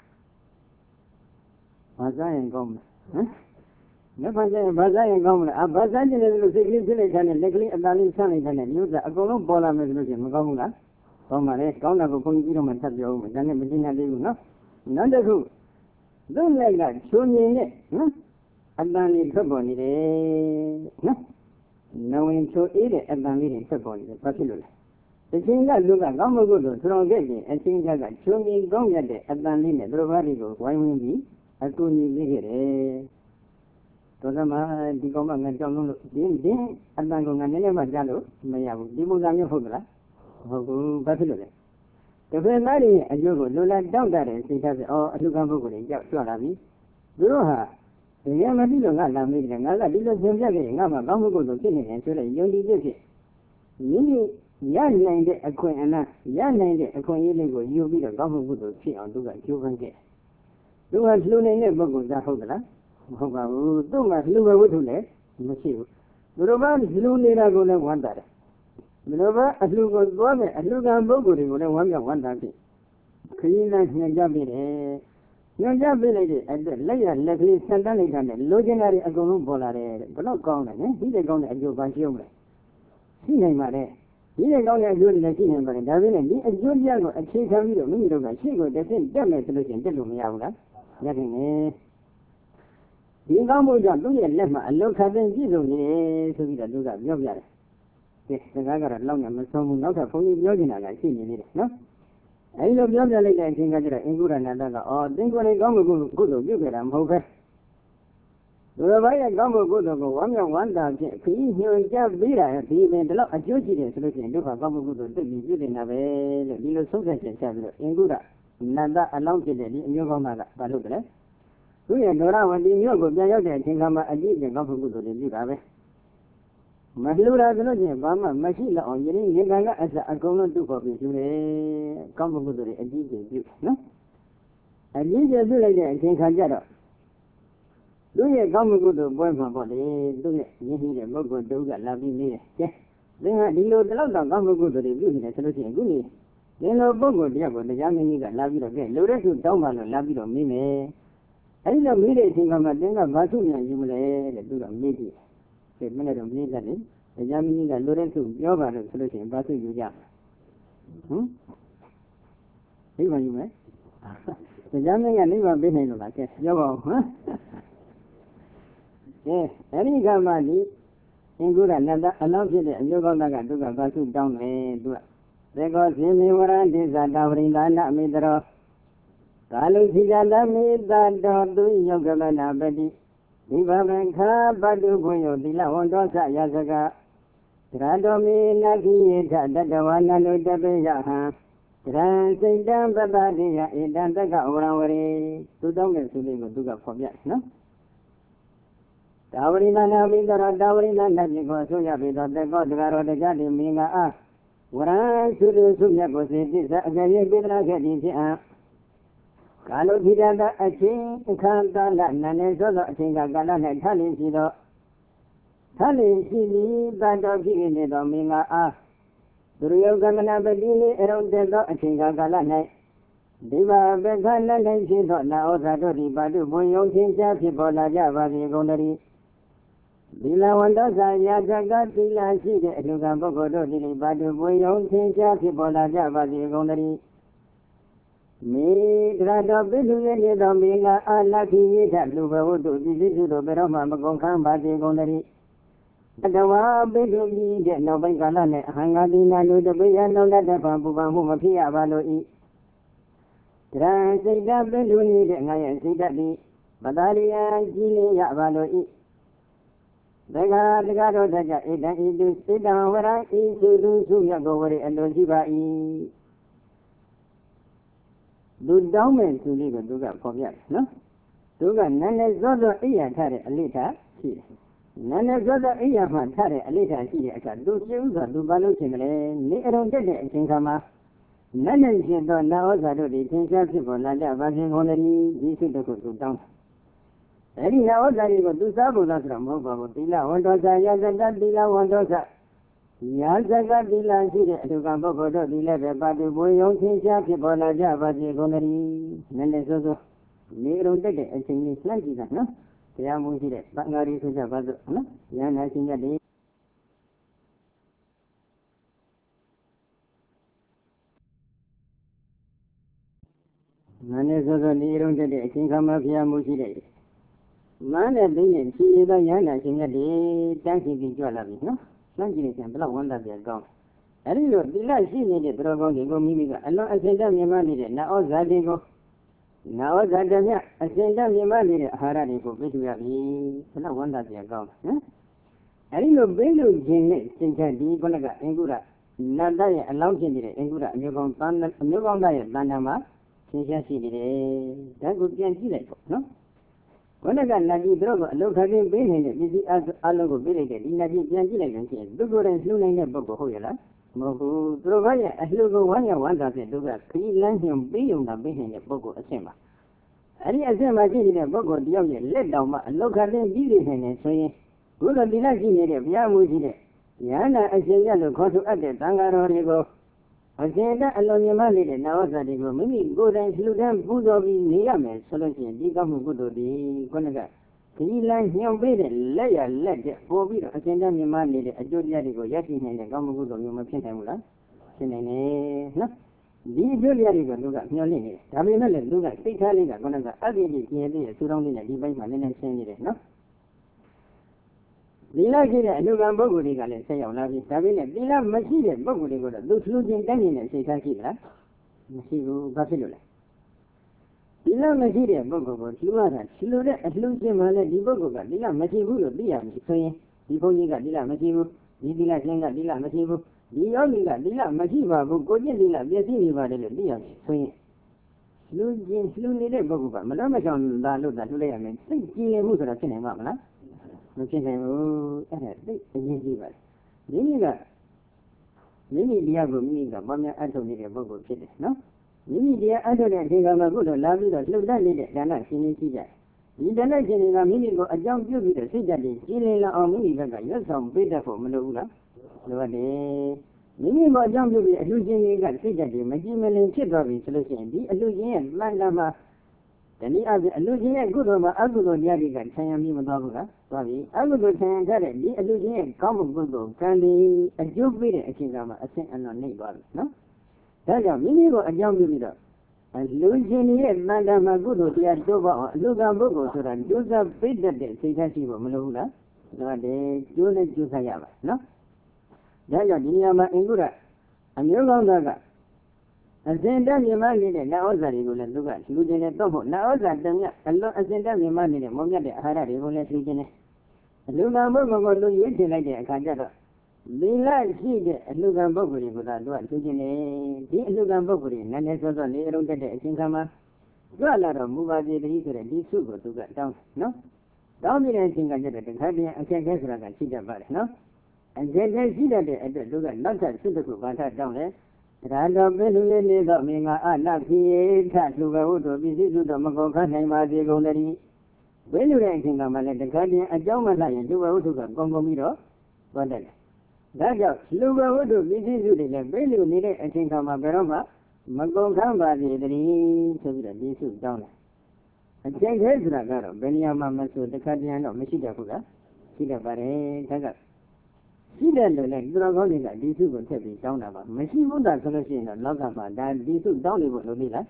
ba sa yin kaum ha ne fan sa ba sa yin kaum la ba sa jin le lo sei kli le kan le kli a li san le kan le nyu sa a kong longပေါ်လာမယ်ဆိုလို့ရှိရင်မကောင်းဘူးလားကောင်းပါလေကောင်းတာကိုဘုန်းကြီးပြီးတော့မှထပ်ပြောဦးမယ်ဒါနဲ့မသိနိုင်သေးဘူးနော်နောက်တစ်ခုသူ့လက်ကချုံငင်နဲ့နော်အတန်လေးထွက်ပေါ်နေတယ်နော်နဝင်ချိုအေးတဲ့အတန်လေးတွေထွက်ပေါ်နေတယ်ဘာဖြစ်လို့လဲတခြင်းကလူကကောင်းမှုကိုဆိုတော်ခဲ့ရင်အချင်းကချုံငင်ကောင်းရတဲ့အတန်လေးနဲ့သူတို့ဘာတွေကိုဝိုင်းဝန်းပြီးအကူအညီပေးခဲ့တယ်တော်သမဒီကောင်ကငါကြောက်လို့ဒီအတန်ကိုငါနည်းနည်းမှကြားလို့မရဘူးဒီပုံစံမျိုးဟုတ်ကလားဟုတ်ဘူးဘာဖြစ်လို့လဲတပည့်သားတွေအကျိုးကိုလိုလားတောက်တဲ့စိတ်ထားပြီးအလှကံပုဂ္ဂိုလ်တွေကြောက်ကြွလာပြီသူတို့ဟာဒီရမတိလို့ငါလာမေးတယ်ငါကဒီလိုသင်ပြခဲ့ရင်ငါမှကောင်းမှုကိုဖြစ်နေတယ်ဆိုတဲ့ယုံကြည်ချက်ဖြင့်မိမိရနိုင်တဲ့အခွင့်အလမ်းရနိုင်တဲ့အခွင့်အရေးလေးကိုယူပြီးတော့ကောင်းမှုကိုဖြစ်အောင်သူကကြိုးပမ်းခဲ့သူကလှူနေတဲ့ပုဂ္ဂိုလ်သားဟုတ်ကလားမဟုတ်ပါဘူးသူ့မှာလှူပဲဝတ္ထုလည်းမရှိဘူးသူတို့ကလှူနေတာကိုလည်းဝမ်းသာတယ်ဘယ်လိုပဲအလှကိုသွားမယ်အလှကံပုဂ္ဂိုလ်တွေကိုလည်းဝမ်းမြောက်ဝမ်းသာဖြစ်ခရီးလမ်းညွှန်ကြားပေးတယ်ညွှန်ကြားပေးလိုက်တဲ့အတွက်လက်ရလက်ကလေးစံတန်းလိုက်တာနဲ့လိုချင်တာတွေအကုန်လုံးပေါ်လာတယ်ဘယ်တော့ကောင်းလဲဟင်ဒီတဲ့ကောင်းတဲ့အကျိုးပါရှိအောင်လဲရှိနိုင်ပါလေဒီတဲ့ကောင်းတဲ့အကျိုးတွေလည်းရှိနိုင်ပါတယ်ဒါပေမဲ့ဒီအကျိုးတရားကိုအခြေခံပြီးတော့မိမိတို့ကရှေ့ကိုတစ်ဆင့်တက်မယ်ဆိုလို့ရှိရင်တက်လို့မရဘူးလားရခင်လေဒီကောင်းမှုကြောင့်သူ့ရဲ့လက်မှာအလုခတ်သိပြည့်စုံနေတယ်ဆိုပြီးတော့သူကပြောပြတယ်စကားကတော့လောက်နဲ့မဆုံးဘူးနောက်ထပ်ဘုန်းကြီးပြောနေတာကရှိနေသေးတယ်နော်အဲဒီလိုပြောပြလိုက်တဲ့အချိန်ကကျတော့အင်္ဂုရဏတကသင်္ကိုယ်နဲ့ကောင်းမှုကုသိုလ်ပြုခဲ့တာမဟုတ်ပဲသူတော်ဘာရဲ့ကောင်းမှုကုသိုလ်ကိုဝမ်းမြောက်ဝမ်းသာဖြင့်ခရီးညွှန်ကြားပေးတာဒီပင်ဒီလောက်အကျိုးရှိတယ်ဆိုလို့ရှိရင်ဒုက္ခကောင်းမှုကုသိုလ်သိပြီးပြုနေတာပဲလို့ဒီလိုဆုံးဖြတ်ချက်ချပြီးတော့အင်္ဂုရဏတအလောင်းဖြစ်တဲ့ဒီအမျိုးကောင်းသားကဘာလုပ်တယ်လဲသူရဲ့ဒေါရဝတီမြို့ကိုပြန်ရောက်တဲ့အချိန်ကမှအကြည့်ပြန်ကောင်းမှုကုသိုလ်တွေပြုတာပဲမလှူတာဆိုလို့ချင်းဘာမှမရှိတော့အောင်ယင်းနေကံကအစအကုန်လုံးတုခေါ်ပြီးယူတယ်ကောင်းမှုကုသိုလ်တွေအကြည့်ကျပြုနော်အကြည့်ကျပြုလိုက်တဲ့အချိန်ခါကျတော့သူရဲ့ကောင်းမှုကုသိုလ်ပွဲမှာပေါ့လေသူရဲ့ရင်းနှီးတဲ့ပုဂ္ဂိုလ်တူကလာပြီးနေတယ်ကျဲသင်ကဒီလိုတလောက်တော့ကောင်းမှုကုသိုလ်တွေပြုနေတယ်ဆိုလို့ချင်းအခုနေဒီလိုပုဂ္ဂိုလ်တရားကိုတရားမင်းကြီးကလာပြီးတော့ကဲလိုတဲ့သူတောင်းပါလို့လာပြီးတော့မေးမယ်အဲဒီလိုမေးတဲ့အချိန်ကမှသင်ကဘာသူ့မြန်ယူမလဲတဲ့သူကမေးကြည့်ဒီမနေ့တော့မြင်တတ်တယ်။တရားမင်းကြီးကလိုတဲ့သူပြောပါလို့ဆိုလို့ရှိရင်ဘာသူယူကြ။နိဗ္ဗာန်ယူမယ်။တရားမင်းကနိဗ္ဗာန်ပေးနိုင်လို့လားကဲပြောပါဦးဟမ်။ကဲအဲဒီကမှဒီအင်္ဂုရဏတအလောင်းဖြစ်တဲ့အမျိုးကောင်းသားကသူကဘာသူတောင်းတယ်သူကသေကောဇင်မေဝရဒိသတာဝရိန္ဒနာအမိတရောကာလုသီကလမေတတော်သူယောဂမနာပတိဒီဘဗံခာပတုခွင့်ယသီလဝန္တောသယသကသရတော်မေနခိယေထတတဝနလုတပိယဟံသရံစိတ်တံပတ္တိယဧတံတက္ကဝရံဝရေသူတောင်းတဲ့သူလေးကိုသူကဖော်ပြနော်တာဝရိန္ဒနာပိတရတာဝရိန္ဒနာပြေကိုဆိုရပြီတော့တေကောတကာရောတကြတိမင်္ဂအားဝရံသုတုသုမြတ်ကိုစေတိသအကြရေပိတနာခဲ့သည်ဖြစ်အံကာလုခိတတအချင်းအခန္တလနန္နေသောသောအချင်းကကာလ၌ထလင်းရှိသောထလင်းရှိသည်တတ်တော်ဖြစ်နေသောမင်္ဂအားသူရယောကမနာပတိနေအရုံတက်သောအချင်းကကာလ၌ဒီဘာဘခလက်၌ဖြစ်သောနာဩဇာတို့သည်ပါတုဘုံယုံချင်းချဖြစ်ပေါ်လာကြပါစေကုန်တည်းဒီလဝန္တောဇာယာဇကတိလာရှိတဲ့အလူကံပုဂ္ဂိုလ်တို့သည်ပါတုဘုံယုံချင်းချဖြစ်ပေါ်လာကြပါစေကုန်တည်းမေတရာတော်ပိလူရဲ့နေတော်မင်္ဂအာလခိယေထလူဘဝတုတိတိစုတို့ဘယ်တော့မှမကုန်ခန်းပါစေကုန်တည်း Adawa Bidu Bide Nobagalane, Hangadina Ludabia no Ladafa Bubamu Pia Valoi. Transida Biduni, Naya Sidadi, Badaria Gilia Valoi. The Gado Daga, Ida Idu Sida, where I eat to Suya Govori and Doziba E. Do down to live a Duga for yes, no? Duga Nana Zodo Ia Tare Alita, see. Nana Zoda Iyaman Tare Alita here can do you the Dubalu Chimere, Niron Dede Chinkama. Nana Jindo Naoza do the Chinka people, Nada Vazin Honori, Jisu the Kutu down. Any Naoza will do Sabu Nasram, Dila, Hondosa, Yazaga, Dila, Hondosa. Yazaga, Dila, Sida, to Gambo, Dila, Badu Boyon, Chinka people, Nada Vazin Honori, Nana Zozo. Niron Dede, and Chinese Lanky, no? Yamusire, Bangari Sujabazo, Yana Singa Day. Manezo Nero de Kinkama Yamusire. Mana Dine, she is a Yana Singa Day, dancing in Jalabi, no? Lanky and Blow one that they are gone. I don't know, the last she needed Drogo, they go Mimiga, and not a send them Yamani, now that they go. Now that they send them Yamani, Harari for Bitwabi, and not one that they are gone. I didn't know Belu Jin, Sinka di Gonaga, Angura, Nada, a lounge in the Angura, Nugonda, Banama, Sinka City, that would be anti, no? Gonaga, Nadi Drogo, look at him being busy as Alogo village, in Nadi Janjil, Dugo and Luna in the Bogo Hoyala, Mogu, Drovaya, as Lugo, 1 doesn't do that, 3 Lantium being the being the Bogo Asema. I didn't imagine a Bogo, the young let down, look at him busy and saying, Good on the Latin, Yamuji. Yana, I say, Yellow, go to Ade, Tangarorigo. I say that alone your money, now that they go, maybe good and slew them, good of the Niames, solution, Digamu good of the Gonaga. 3 lines here, wait, lay a leg, 4 feet, I send them your money, a Juliarigo, Yakin and the Gamu good of your Pintamula. Sinene, no? The Juliarigo, look at your lineage. Have you not look at 6 Haliga, Gonaga, Adi, surrounding a device, my name is no? Dila Gila, Lugan Boguri, say on Lavi Savina, Dila Machida, Boguri, those losing Danin and say Sakila, Masibu Basilula. Dila Machida, Bogo, Luara, Slura, at Lusimala, the Bogoga, Dila Masibu, Dia, saying, Diponiga, Dila Masibu, Dila Jenga, Dila Masibu, Diomiga, Dila Masiba, Bogoja, Dila, Biasiva, Dia, saying, Slugin, Sluni, Bogoga, Madame Dalu, that Lea, and think Musa Cinema. Looking at it, Mimi Diago Miga, Bamia Anthony Bogo Chile, no? Mimi Dia Adona Gamago, Lavi, look that lady, Dana, Sinisia. In the legend, Mimigo, a young beauty, the Sijadi, Chile or Mimiga, you're some better for Malula. Loade Mimigo, a young beauty, a losing Sijadi, Majimal and Chibravi solution, the illusion, Mandama. Then the other illusion, good over Agudo Yadiga, Sayami Madaga, Ravi, Agudo Sayantare, the illusion, common good, candy, a Jupiter, a Kingama, a Saint and a neighbor, no? Tell you, Mimigo, a young leader. And Lucian, Madame Agudo, the Adoba, Luga Bogo, so that Joseph paid the day, Sayasiva Malula, so they Julian Jusayama, no? Tell you, Dinyama Ingura, and you're going to and then you manage it now that you will look at Lujan at Tobo. Now that them, and then you manage it, Monga de Harari, will let you in it. Lugan Bogo, you like a Kajata. They like see the Lugan Boguri without doing Sujin, the Lugan Boguri, and then was on the road at the Sinkama. You are not a move the reason and these sugar to get down, no? Down in anything I get at the Caribbean, I can't get like a cedar about it, no? And then they see that at the Lugan, not that sugar but down there. Random Beluini got me not be Tatuga to visit to the Magoka name as the Gondari. When you ranking on my letter, a Joma Lion, you were to Congo Miro. But then, that's Luga to visit to the Belu needed a thing of Magaroma, Magoka by the so that this is down. And change his ragaro, Benyama Masu, the Cadian of Michigapuga, Sida Bare, Taga. See that the Dragon that these two will take it down about. Machine would that solution and log up that these two down it will be like.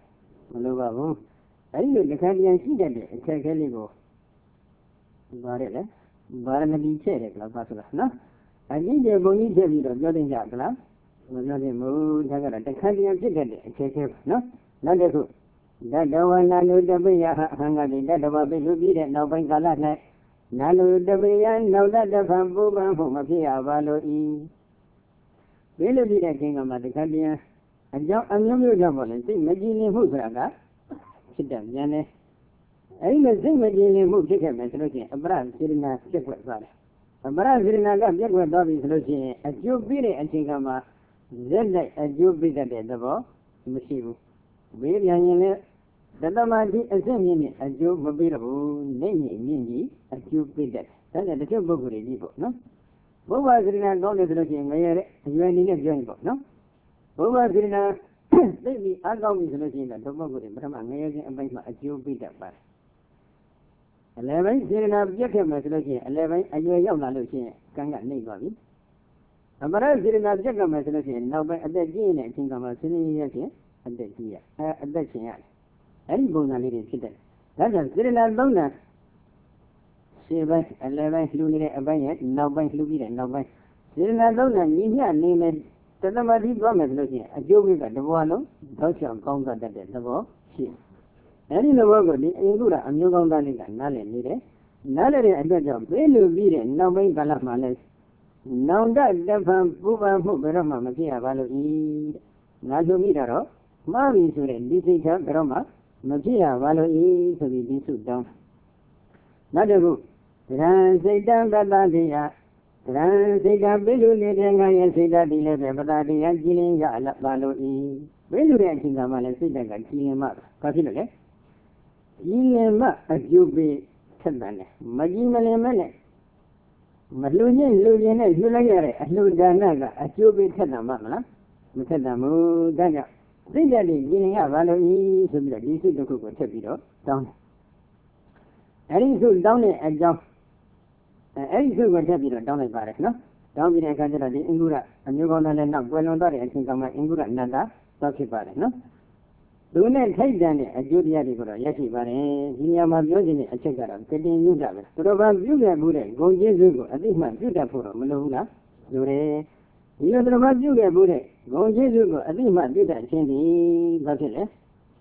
I know the Canadian see that it's a Galigo. Got it, eh? Baranadi Cherry, Pasula, no? I need a bony jelly of Jordan Jagla, Jordan Mood, Jagara, the country of Chicken, take it, no? Not the good. That the one I know the way I hung out in that about the Luby and no bank a lot. Nano the way I know that the bamboo from a Pia Valo E. Really be a king of the country. And young jumble and sing Magini Husraga. Sit down, Yanni. I even sing Magini Move Chicken and looking a brand sitting at Chicken. A brand sitting at Jaguar Dobby's looking at you beat it and Chingama. Then as you beat at the ball, Machine. We young the Damadi as a minute as you mobile, naming as you beat it. That's the two book, no? What was it in a golden looking where you are in a joint book, no? What was it in a baby? I go with looking at the book, but I'm amazing about as you beat up. 11 စင်နာပြတ်ခဲ့မယ်ဆိုလို့ရှိရင်11အရွယ်ရောက်လာလို့ရှိရင်ကံကနေသွားပြီအမရစင်နာပြတ်ခဲ့မယ်ဆိုလို့ရှိရင်နောက်ပိုင်းအသက်ကြီးနေတဲ့အချိန်ကမှဆင်းရဲရခြင်းအသက်ကြီးရအသက်ရှင်ရတယ်အဲ့ဒီပုံစံလေးတွေဖြစ်တယ်ဒါကြောင့်စင်နာ3နာရှေ့ပိုင်း11လှူနေတဲ့အပိုင်းရဲ့နောက်ပိုင်းလှူပြီးတဲ့နောက်ပိုင်းစင်နာ3နာညီမျှနေမယ်တသမတိသွားမယ်ဆိုလို့ရှိရင်အကျိုးကတဘွားလုံးထောက်ချောင်ကောင်းတတ်တဲ့သဘောရှိအဲ့ဒီလိုဘောကိုဒီအင်္ဂုရအမျိုးကောင်းသားလေးကနားလည်နေတယ်နားလည်တဲ့အတွက်ကြောင့်ပြေးလူပြီးတဲ့နောက်ပိုင်းကာလမှာလဲနောင်တတဖန်ပူပန်မှုဘယ်တော့မှမဖြစ်ရပါလို့ဤငါလူမိတာတော့မှားပြီဆိုတဲ့ဒီစိတ်ထားဘယ်တော့မှမဖြစ်ရပါလို့ဤဆိုပြီးဒီစုတောင်းနောက်တစ်ခုဒရံစိတ်တံပတ္တတိယဒရံစိတ်တံပြေးလူနေတဲ့ငါရဲ့စိတ်ဓာတ်ဒီလည်းပဲပတ္တတိယကြည်လင်ရအပ်ပါလို့ဤပြေးလူတဲ့အချိန်ကမှလည်းစိတ်ဓာတ်ကကြည်လင်မှဘာဖြစ်လို့လဲကြည်လင်မှအကျိုးပေးထက်တယ်မကြည်မလင်မဲ့နဲ့မလှူခြင်းလူခြင်းနဲ့လှူလိုက်ရတဲ့အလှူဒါနကအကျိုးပေးထက်တယ်မလားမထက်တယ်ဘူးဒါကြောင့်စိတ်ဓာတ်ကြီးကြည်လင်ရပါလို့ဤဆိုပြီးတော့ဒီစိတ်တစ်ခုကိုထက်ပြီးတော့တောင်းတယ်အဲဒီစုတောင်းတဲ့အကြောင်းအဲဒီစုကိုထက်ပြီးတော့တောင်းလိုက်ပါတယ်နော်တောင်းပြီးတဲ့အခါကျတော့ဒီအင်္ဂုရအမျိုးကောင်းသားလည်းနောက်ကွယ်လွန်သွားတဲ့အချိန်ကမှအင်္ဂုရနန္ဒသွားဖြစ်ပါတယ်နော်သူနဲ့ထိုက်တန်တဲ့အကျိုးတရားတွေကိုတော့ရရှိပါတယ်ဒီနေရာမှာပြောချင်တဲ့အချက်ကတော့ကတင်ယူတာပဲသူတော်ဘာပြုခဲ့မှုတဲ့ဂုဏ်ကျေးဇူးကိုအသိမှတ်ပြုတတ်ဖို့တော့မလိုဘူးလားလိုတယ်ဒီလိုသူတော်ဘာပြုခဲ့မှုတဲ့ဂုဏ်ကျေးဇူးကိုအသိမှတ်ပြုတတ်ခြင်းဒီဘာဖြစ်လဲ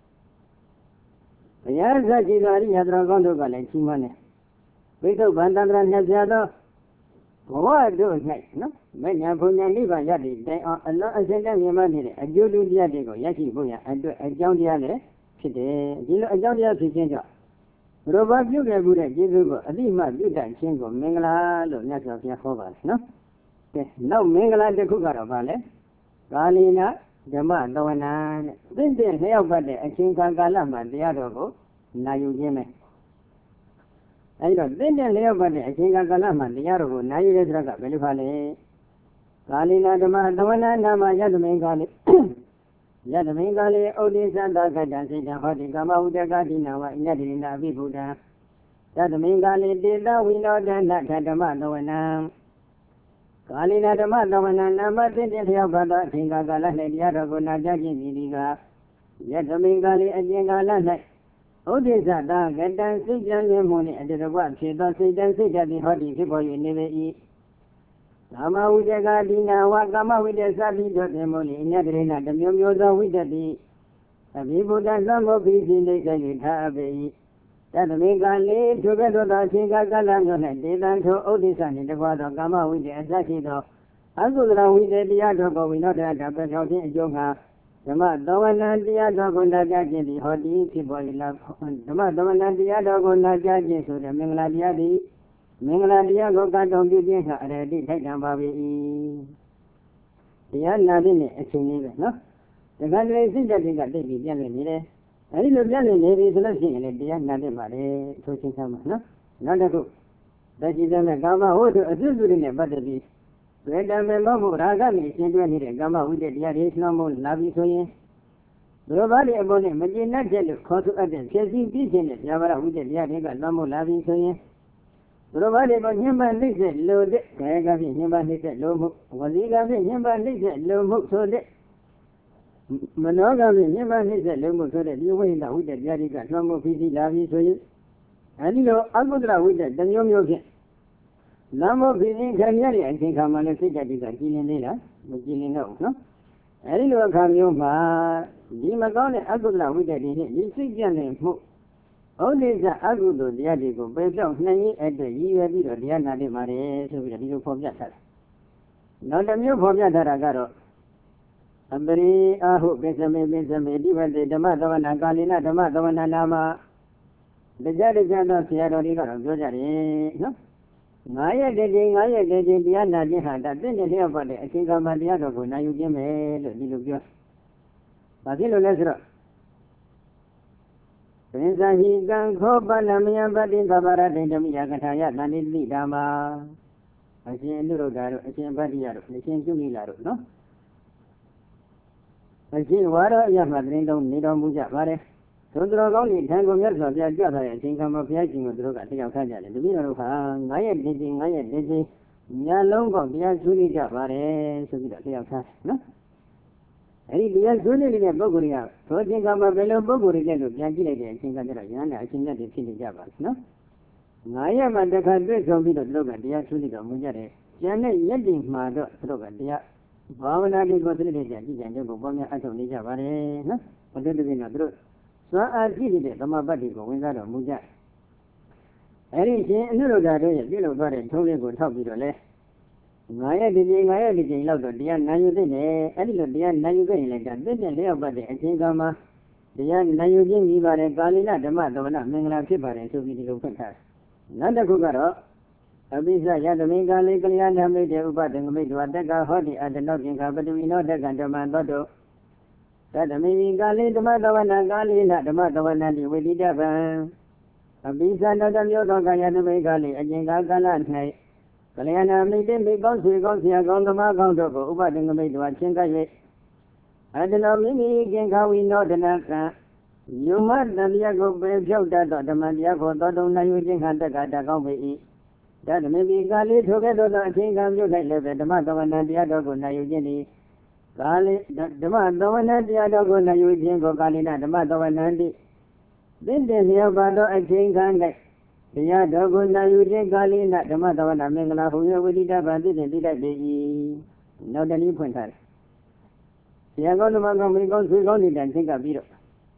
ဘုရားသခင်သာရိယတော်ကောင်းတို့ကလည်းကြီးမားနေဘိက္ခုဗန္တန္တရမြတ်စွာသောဘဝတို့၌နော်မဉ္ဇဉ်ဘုံဉာဏ်နိဗ္ဗာန်ရတဲ့တိုင်အောင်အလောအစင်တမြင်မှနေတဲ့အကျိုးတရားတွေကိုရရှိဖို့ရအတွက်အကြောင်းတရားလည်းဖြစ်တယ်ဒီလိုအကြောင်းတရားဖြစ်ခြင်းကြောင့်ဘုရားပြုခဲ့မှုတဲ့ကျေးဇူးကိုအတိမပြုတတ်ခြင်းကိုမင်္ဂလာလို့မြတ်စွာဘုရားဟောပါတယ်နော်ကဲနောက်မင်္ဂလာတစ်ခုကတော့ဗာလဲကာလီနာဓမ္မသဝနာတဲ့သင့်လျောက်ပတ်တဲ့အချိန်ကာလမှာတရားတော်ကိုနာယူခြင်းပဲအဲဒီတော့သင့်လျောက်ပတ်တဲ့အချိန်ကာလမှာတရားတော်ကိုနာယူတဲ့ဆိုတာကဘယ်လိုပါလဲကာလီနာဓမ္မသဝနာနာမယတမိန်ကာလိယတမိန်ကာလိဩဒိသန္တာကတ္တစိတ်တဟောတိကာမဝုတ္တကတိနာဝဣညတိနာအဘိဗုဒ္ဓယတမိန်ကာလိတေတဝိနောဒနာဓမ္မသဝနာကာလီနာဓမ္မသဝနာနာမသင့်လျောက်ပတ်သောအချိန်ကာလ၌တရားတော်ကိုနာကြားခြင်းသည်ကယတမိန်ကာလိအကျဉ်ကာလ၌ဥဒိသတာကတံစိတ်ကြံလင်းမှုနှင့်အတ္တဘဖြစ်သောစိတ်တံစိတ်တတိဟောတိဖြစ်ပေါ်၍နေပေ၏ကာမဝိတကတိနာဝကာမဝိတ္တသတိတို့တင်မို့လေအညတရိဏတမျိုးမျိုးသောဝိတ္တတိအဘိဗုဒ္ဓသံဃောပိစိနေကြ၍ထားအပ်၏တတမေကလေးထိုကဲ့သို့သောအချိန်ကာလမျိုး၌ဒေသံထိုဥဒိသနှင့်တကွာသောကာမဝိတ္တအစရှိသောအကုသလဝိတ္တတရားတို့ကိုဝိနောဒတာပဲကြောင့်ခြင်းအကျိုးငါဓမ္မသဝနာတရားတော်ကိုနာကြားခြင်းသည်ဟောတိဖြစ်ပေါ်၏လားဓမ္မသဝနာတရားတော်ကိုနာကြားခြင်းဆိုတဲ့မင်္ဂလာတရားသည်မင်္ဂလာတရားကိုကံတော်ပြုခြင်းဟာအရတိထိုက်တန်ပါ၏တရားနာတဲ့အချိန်လေးပဲနော်တခါတလေစိတ်ဓာတ်တွေကတိတ်ပြီးပြန့်လွင့်နေတယ်အဲဒီလိုပြန့်လွင့်နေပြီဆိုလို့ရှိရင်လည်းတရားနာတဲ့ပါလေဆိုချင်းချမ်းပါနော်နောက်တစ်ခုတတိယနဲ့ကာမဝတ္ထုအစွတ်စွတွေနဲ့ပတ်သက်ပြီးတွေ့တံမဲ့လို့ရာဂနဲ့ရှင်းတွဲနေတဲ့ကာမဝိတ္တတရားတွေနှောင်းမို့လာပြီဆိုရင်ဘုရားဘာတွေအပေါ်နဲ့မကျေနပ်တဲ့လို့ခေါ်ဆိုအပ်တဲ့ဖြစ်စီပြီးခြင်းနဲ့ဇာဝရဝိတ္တတရားတွေကလွှမ်းမိုးလာပြီဆိုရင်ဘုရားဘာတွေကိုညှဉ်းပန်းနှိမ့်ဆက်လို့တဲ့ကာယကဖြင့်ညှဉ်းပန်းနှိမ့်ဆက်လို့မှုဝစီကဖြင့်ညှဉ်းပန်းနှိမ့်ဆက်လို့မှုဆိုတဲ့မနောကဖြင့်ညှဉ်းပန်းနှိမ့်ဆက်လို့မှုဆိုတဲ့ဒီဝိညာဉ်ဝိတ္တတရားတွေကလွှမ်းမိုးပြီးလာပြီဆိုရင်အဲဒီလိုအကုသလဝိတ္တတစ်မျိုးမျိုးဖြင့် Lamo Pili Kanyari, I think I'm a sick at this Gilina, Gilino, no? I didn't know Kamyoma, Dimagone Agula with it, you see, Janet, only the Agudo, the Adigo, based on Nay at the year of the Anna de Mare, so we are little for Yata. Not a new for Yataragaro. A very Ahu, Besame, even the Madonna Galina, the Madonna Nama, the Jadijan of Sierra Riga, Jojari, no? Naya did the Anna Jihan, that didn't hear about it. I think I'm at the other one. Now you give me the little Basilo Lesra. Prince he can cope and Lamia, but in Babara, the Yakataya, Nani Dama. I see a little guy, I see a body, I see to me, no? I see water, Yamadrin don't need on Mujabare. So there are only 10 years of their job, I think I'm a piacing with the look at the Akaya. The middle of I did Yalongo, the Azuli Javare, so that they have no? Any the Azuli Boguria, so I think I'm a fellow Boguri, Yankee, I think I think that is in the Javas, no? I am at the country, so we don't look at the Azuli Mujare. Janet Yending Mother, look at the Bavana was related, and you go on at only Javare, no? But that is another. So I did it, my body going out of Muja. Anything, no, that is, you know, but I told you go talk with the left. Naya did love the Dian Nayude, and the Dian Nayude, like that, then they are but the Chingama, the Yan Nayudin, Viva and Galina, the Madonna, Mangla Kibar, and so we do fantastic. Nanda Kugaro, Abisa Yadaminga, Legalian, made everybody made to attack our hobby at the Northern Capital, we know that Gandaman Bodo. That the meaning Gali, the Madonna Gali, not the Madonna, with the Japan. Abisa Nadam Yoga, Gali, and Yangalan. Kaliana made them because we got the Agondama Gondo, but in the middle of Chinga. I don't know, maybe Genga, we know the Naka. You must not go brave that the Mandiago, don't know you think had the Gatagomi. That maybe Gali together, I think I'm you like the mother and the other go now you Jenny. Gali, the mother and the other go now you Jingo Galina, the mother and Andy. Then they hear Bado, I think I'm like. The other go now you drink Galina, the mother and Mangla, who will eat up and didn't that baby. No, the new point. The Agono goes with only then think of it.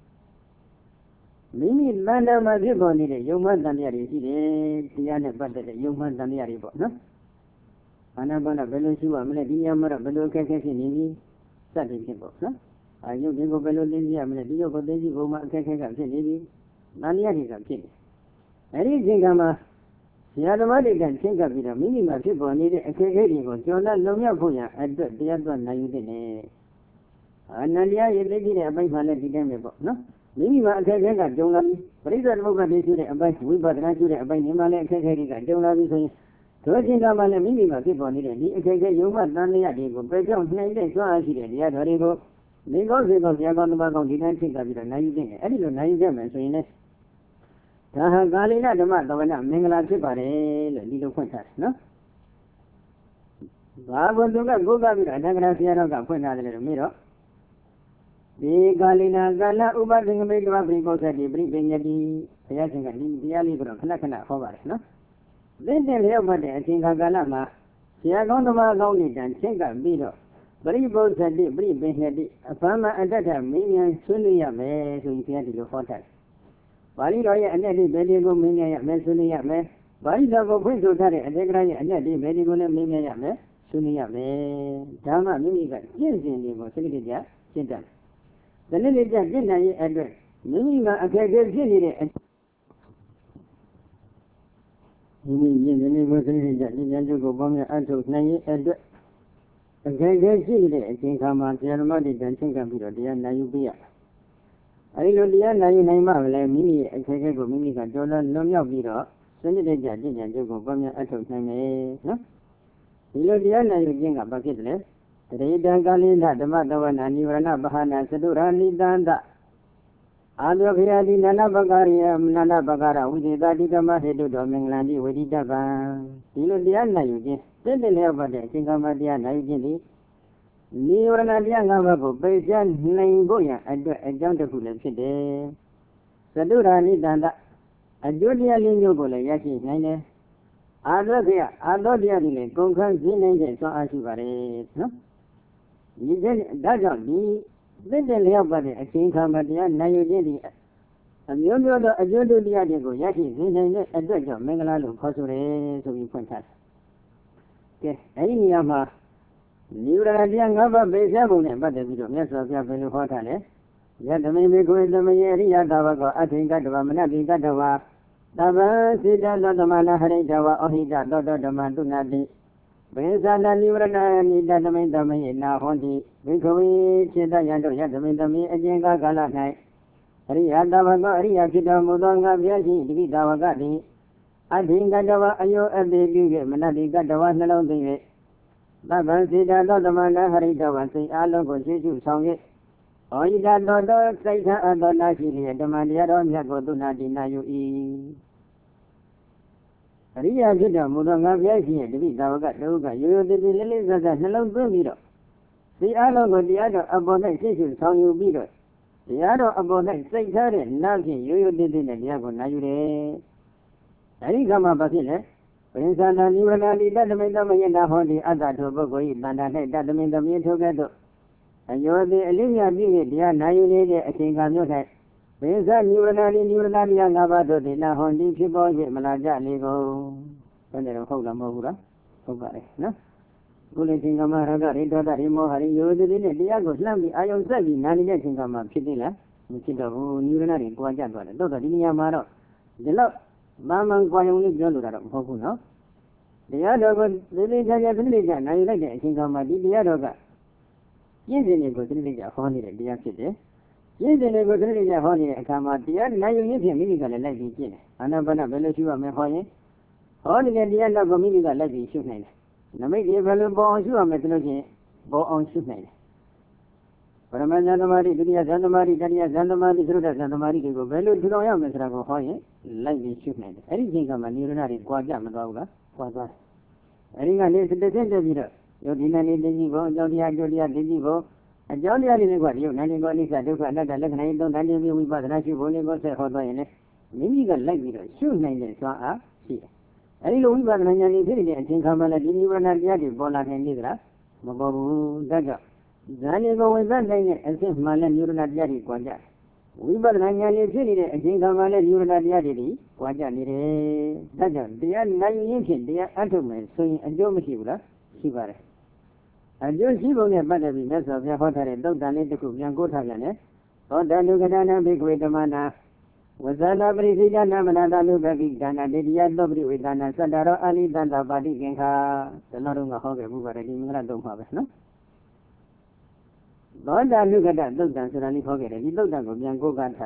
Mimi Landa Maziboni, you must not hear it, the other but you must not hear it, no? Anabana Belusu, Amelia Mara Belu Kaki, that is simple, no? I knew Digo Belu, Amelia, but they go my Kaki, Nania is a king. Anything I'm a Siadamadi can think of it, a minimum people needed a Kaki, Jonah Lomia Puya, and the other one now you didn't. And Nadia, you did a by my lady, no? Maybe I can't get Jonah, but it's a local issue about we but not to the by Himalaya Kaki, Jonah is saying, so I think I'm a minimum people needed. You can get you must not let it go, but don't make it so I see the other go. They go because they are going to back on the 19th of it, now you didn't. I didn't know you them, so in it. Galina, the Madonna, Mangla Kipare, little contact, no? Babu go back with another Sierra point out of the mirror. The Galina Gala Uba made of Abricos at the Brinking the Alibro, Nakana, Hover, no? Then they hear what I think of Galama. She are going to mark only and think of Bido. But he both said the Brinking a farmer at that time, maybe Sunia may so you can't do for that. Bali and Eddie Bedigo Minia Mesunia me, Bali go Prince of Tari and Degra and Eddie Bedigo Minia me, Sunia me, Dama Mimica, Jinsin, you must say it, Jintan. The little Jinna address. Mimica, a Jinny and Jinny was in the go bomb until Nay address. A Jinny, I think I'm on the Armadi and think of it, the Nayubia. I know the Nayma, like Mini, a Kego Mimica, Jordan, Lomia Viro, send it a judge and go bomb until Nay, no? You know the Anna you bring a bucket left. The Galina, the mother and you are not Bahana, Sedurani Danda. Adovia di Nana Bagaria, Nana Bagara, with the Dadidama Hedu Dominglandi, with the Daba. You know the Anna you get. Then they have a day, think of Madiana, you get it. Nioranadia Navago, Bajan, Naingoya, a Jontaful and Sede. Sadurani Danda. A Julia Lingola, Yaki, Nine. Adotya, Adotya, Conquer Zin, so as you are, no? You did that on me. Then the Leopard, a king come at the end, now you did it. And you know the Ajodo Diadigo, Yaki, Zin, a judge of Megalalu, Cosore, so we point out. Yes, any Yama. You are a young over Bezabon, but the video, yes, of your fellow hotel. Yet the maybe go in the Mayeria Davago, I think that Vamanati Gadava. Dava, Sita, Lotamana, Haritawa, Ohita, Dodo, Mantunati. Benzana, Livrana, Nida, the Mindami, now Honti, Victory, Chita, Yando, Yadamindami, Ajenga Gala night. Ria Davago, Ria Kita, Mudanga, Viasi, Divitavagati. I think that Ayo, and the Big Manati Gatawa, Nalon, the Baba, Sita, Lotamana, Haritawa, say, Alogo, Sisu, song it. Oida Dodo, Saita, and Donaki, the Mandiado, Yago, Dunadina, you eat. Ria Gita, Mudanga, Viasi, Divitavaga, Luga, you did the lilies of the Hello Bumiro. The Alogo, the other abundant Sisu, song you beat it. The other abundant Saita, Naki, you did in the Yago, Nayure. I think I'm a basile. When Sana Nurani, that made them in the Hondi, other to Bogoi, Bandana, that made them in together. And you're the Olivia Big, the Nayune, I think I'm not that. When Sana Nurani, Navato, the Nahondi, people, Malaja, Ligo. When they're Hogamura, Hogare, no? Gulating Amaraga, Rita, Rimo, Hari, you did in the Diago Slammy, I also said, Nani, Gama, Pitilla, which is a Nurani, Guajaga, Dota Diamaro. The love. Mamma Guayoni Jolura, Hokuno. The other was the religion, I like it, think of my Diadoga. Yes, in a good religion, honey, the accident. Yes, in a good religion, honey, come out the other, now you need him, maybe like it. Anabana, Venezuela, Mehoye. Only at the end of a minute, like it, shoot name. Now make the available on you, methodology, go on shoot name. But a man, Zanamari, Zanamari, Zanamari, Zanamari, go value to know Mr. Hoye. Like the shipment. Anything of a neuronary Guajamaga, Quaza. Eringa needs the center leader. You didn't need the Nigo, Jodia, Digo, and Jodia didn't go. You nanny got this, I do another leg, and I don't have any we but I should only go say hold on. Maybe got like me, shoot nine, so ah, see. Any Louis but Nani, and think of a Yadi, Bola and Nidra, Mabu, Daga. Zani go with that and since Malan, you're not Yadi, Quaja. We but Nanyani City, and think of Malan, you're not Yadi, Quaja, Daja, they are 9 inches, they are atoms, so a Jomashibra, Shibare. And Joe Shibon, but every mess of your hotel and don't donate the cook and go Tagane, or the Lugadana, big way the mana. Was that a Brazilian Namana Lugagi, Dana, the Yadobri with Dana Sadaro Ali, Dana Badi Genka, the Lorunga Hoga, who were in Radom Hoga, no? Don't look at that, don't dance and forget it. You don't go and go Gantar.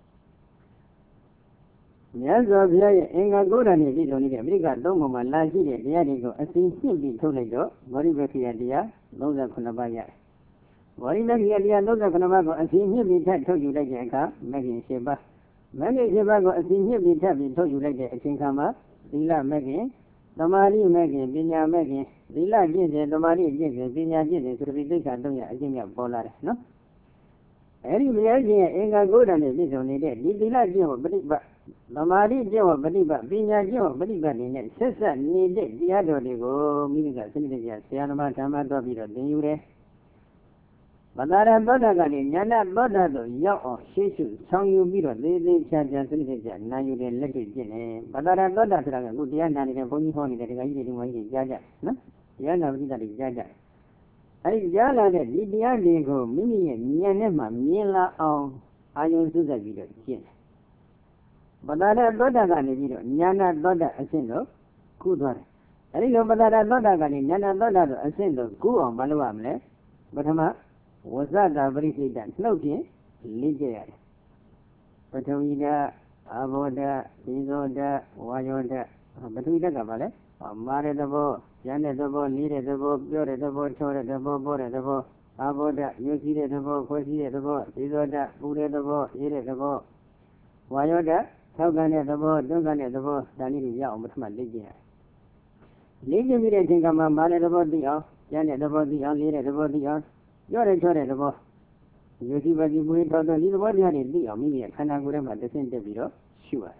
Yes, of Yay, Enga Godan, you don't need a big dome of my life, the Yadigo, I think he'll be totally go, Moribaki idea, those are Kunabaya. Moribaki idea, those are Kunabago, I think he'll be told you like a car, Maggie Sheba. Maggie Shebago, I think he'll be told you like a Chinkama, Sila Maggie, Domari Maggie, Binya Maggie. Lila Giz, the Mari Giz, Vinya Giz, to be taken to a Polar, no? Any Viagia, Enga good and a bit only dead. Lila Gio, but the Mari Gio, Beliba, Vinya Gio, Beliba in it. Sessa needed the other they go, meaning a Senator, Sianama, Tamato, the Ure. But I am not a gun in Yana, Bodado, Yao, Shishu, Song you beat on the charge and Senator, now you can let it in. But I am not a good Yana and a pony honey that I didn't want to judge, no? Yana Vidali Jaja. I Jala, the Lidia go, Mimi, Yanema, Mila, oh, I used to the video, yes. But I have not a video, Yana, Doda, a single, good one. I think about that, I'm not a gun in Yana, Doda, a single, go on Baluamle, but Hama was that a very done, no, Lidia. But Avoda, Isoda, Wayoda, but we don't have it. Mare the bo, Janet the bo, needed the bo, Pure the bo, Chore the bo, Bore the bo, Aboda, Yuki the bo, Kosi the bo, Isoda, Pure the bo, Ire the bo, Wayoda, Togane the bo, Dogane the bo, Danny Yao, Mutma Ligia. Ligia me to think of my mother the body of, Janet the body of, Lire the body of, You're a Chore the bo. You see what you put on the little body on it, me, Kanagurama, the center below, sure.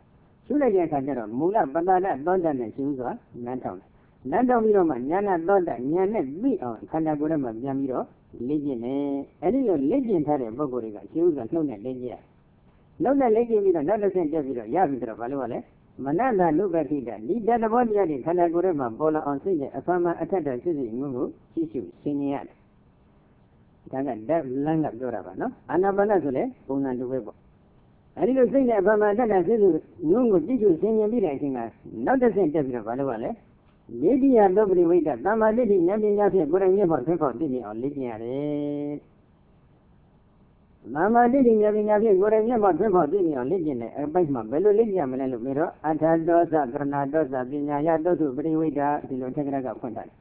ရှုလိုက်တဲ့အခါကျတော့မူလပတ္တရသောတနဲ့ရှုစွာနန်းထောင်နန်းထောင်ပြီးတော့မှဉာဏသောတဉာဏ်နဲ့သိအောင်ခန္ဓာကိုယ်ထဲမှာပြန်ပြီးတော့လေ့ကျင့်တယ်အဲဒီလိုလေ့ကျင့်ထားတဲ့ပုဂ္ဂိုလ်တွေကရှုစွာနှုတ်နဲ့လေ့ကျင့်နှုတ်နဲ့လေ့ကျင့်ပြီးတော့နောက်တစ်ဆင့်တက်ပြီးတော့ရပြီဆိုတော့ဘာလို့ လဲမနတနုပတိတဒီတတဘောတရားတွေခန္ဓာကိုယ်ထဲမှာပေါ်လာအောင်စိတ်နဲ့အဖမ်းမှအထက်တဲ့စိတ်ငုံကိုရှိရှုရှင်းရတယ်ဒါကဓာတ်လမ်းကပြောတာပါနော်အာနာပါနဆိုလဲပုံစံတူပဲပေါ့အဲဒီလိုစိတ်နဲ့အဖမ်းမှအထက်တဲ့စိတ်ငုံကိုကြည့်ရှုရှင်းပြီးတဲ့အချိန်ကနောက်တစ်ဆင့်တက်ပြီးတော့ဘာလို့ လဲလေတိယသောပရိဝိတ္တသမာဓိဋ္ဌိဉာဏ်ပညာဖြင့်ကိုယ်တိုင်မျက်မှောက်သိဖို့သိမြင်အောင်လေ့ကျင့်ရတယ်သမာဓိဋ္ဌိဉာဏ်ပညာဖြင့်ကိုယ်တိုင်မျက်မှောက်သိဖို့သိမြင်အောင်လေ့ကျင့်တဲ့အပိုင်းမှာဘယ်လိုလေ့ကျင့်ရမလဲလို့ပြောတော့အထာဒောသကရဏဒောသပညာယတောသုပရိဝိတ္တဒီလိုထက်ကရကဖွင့်ထားတယ်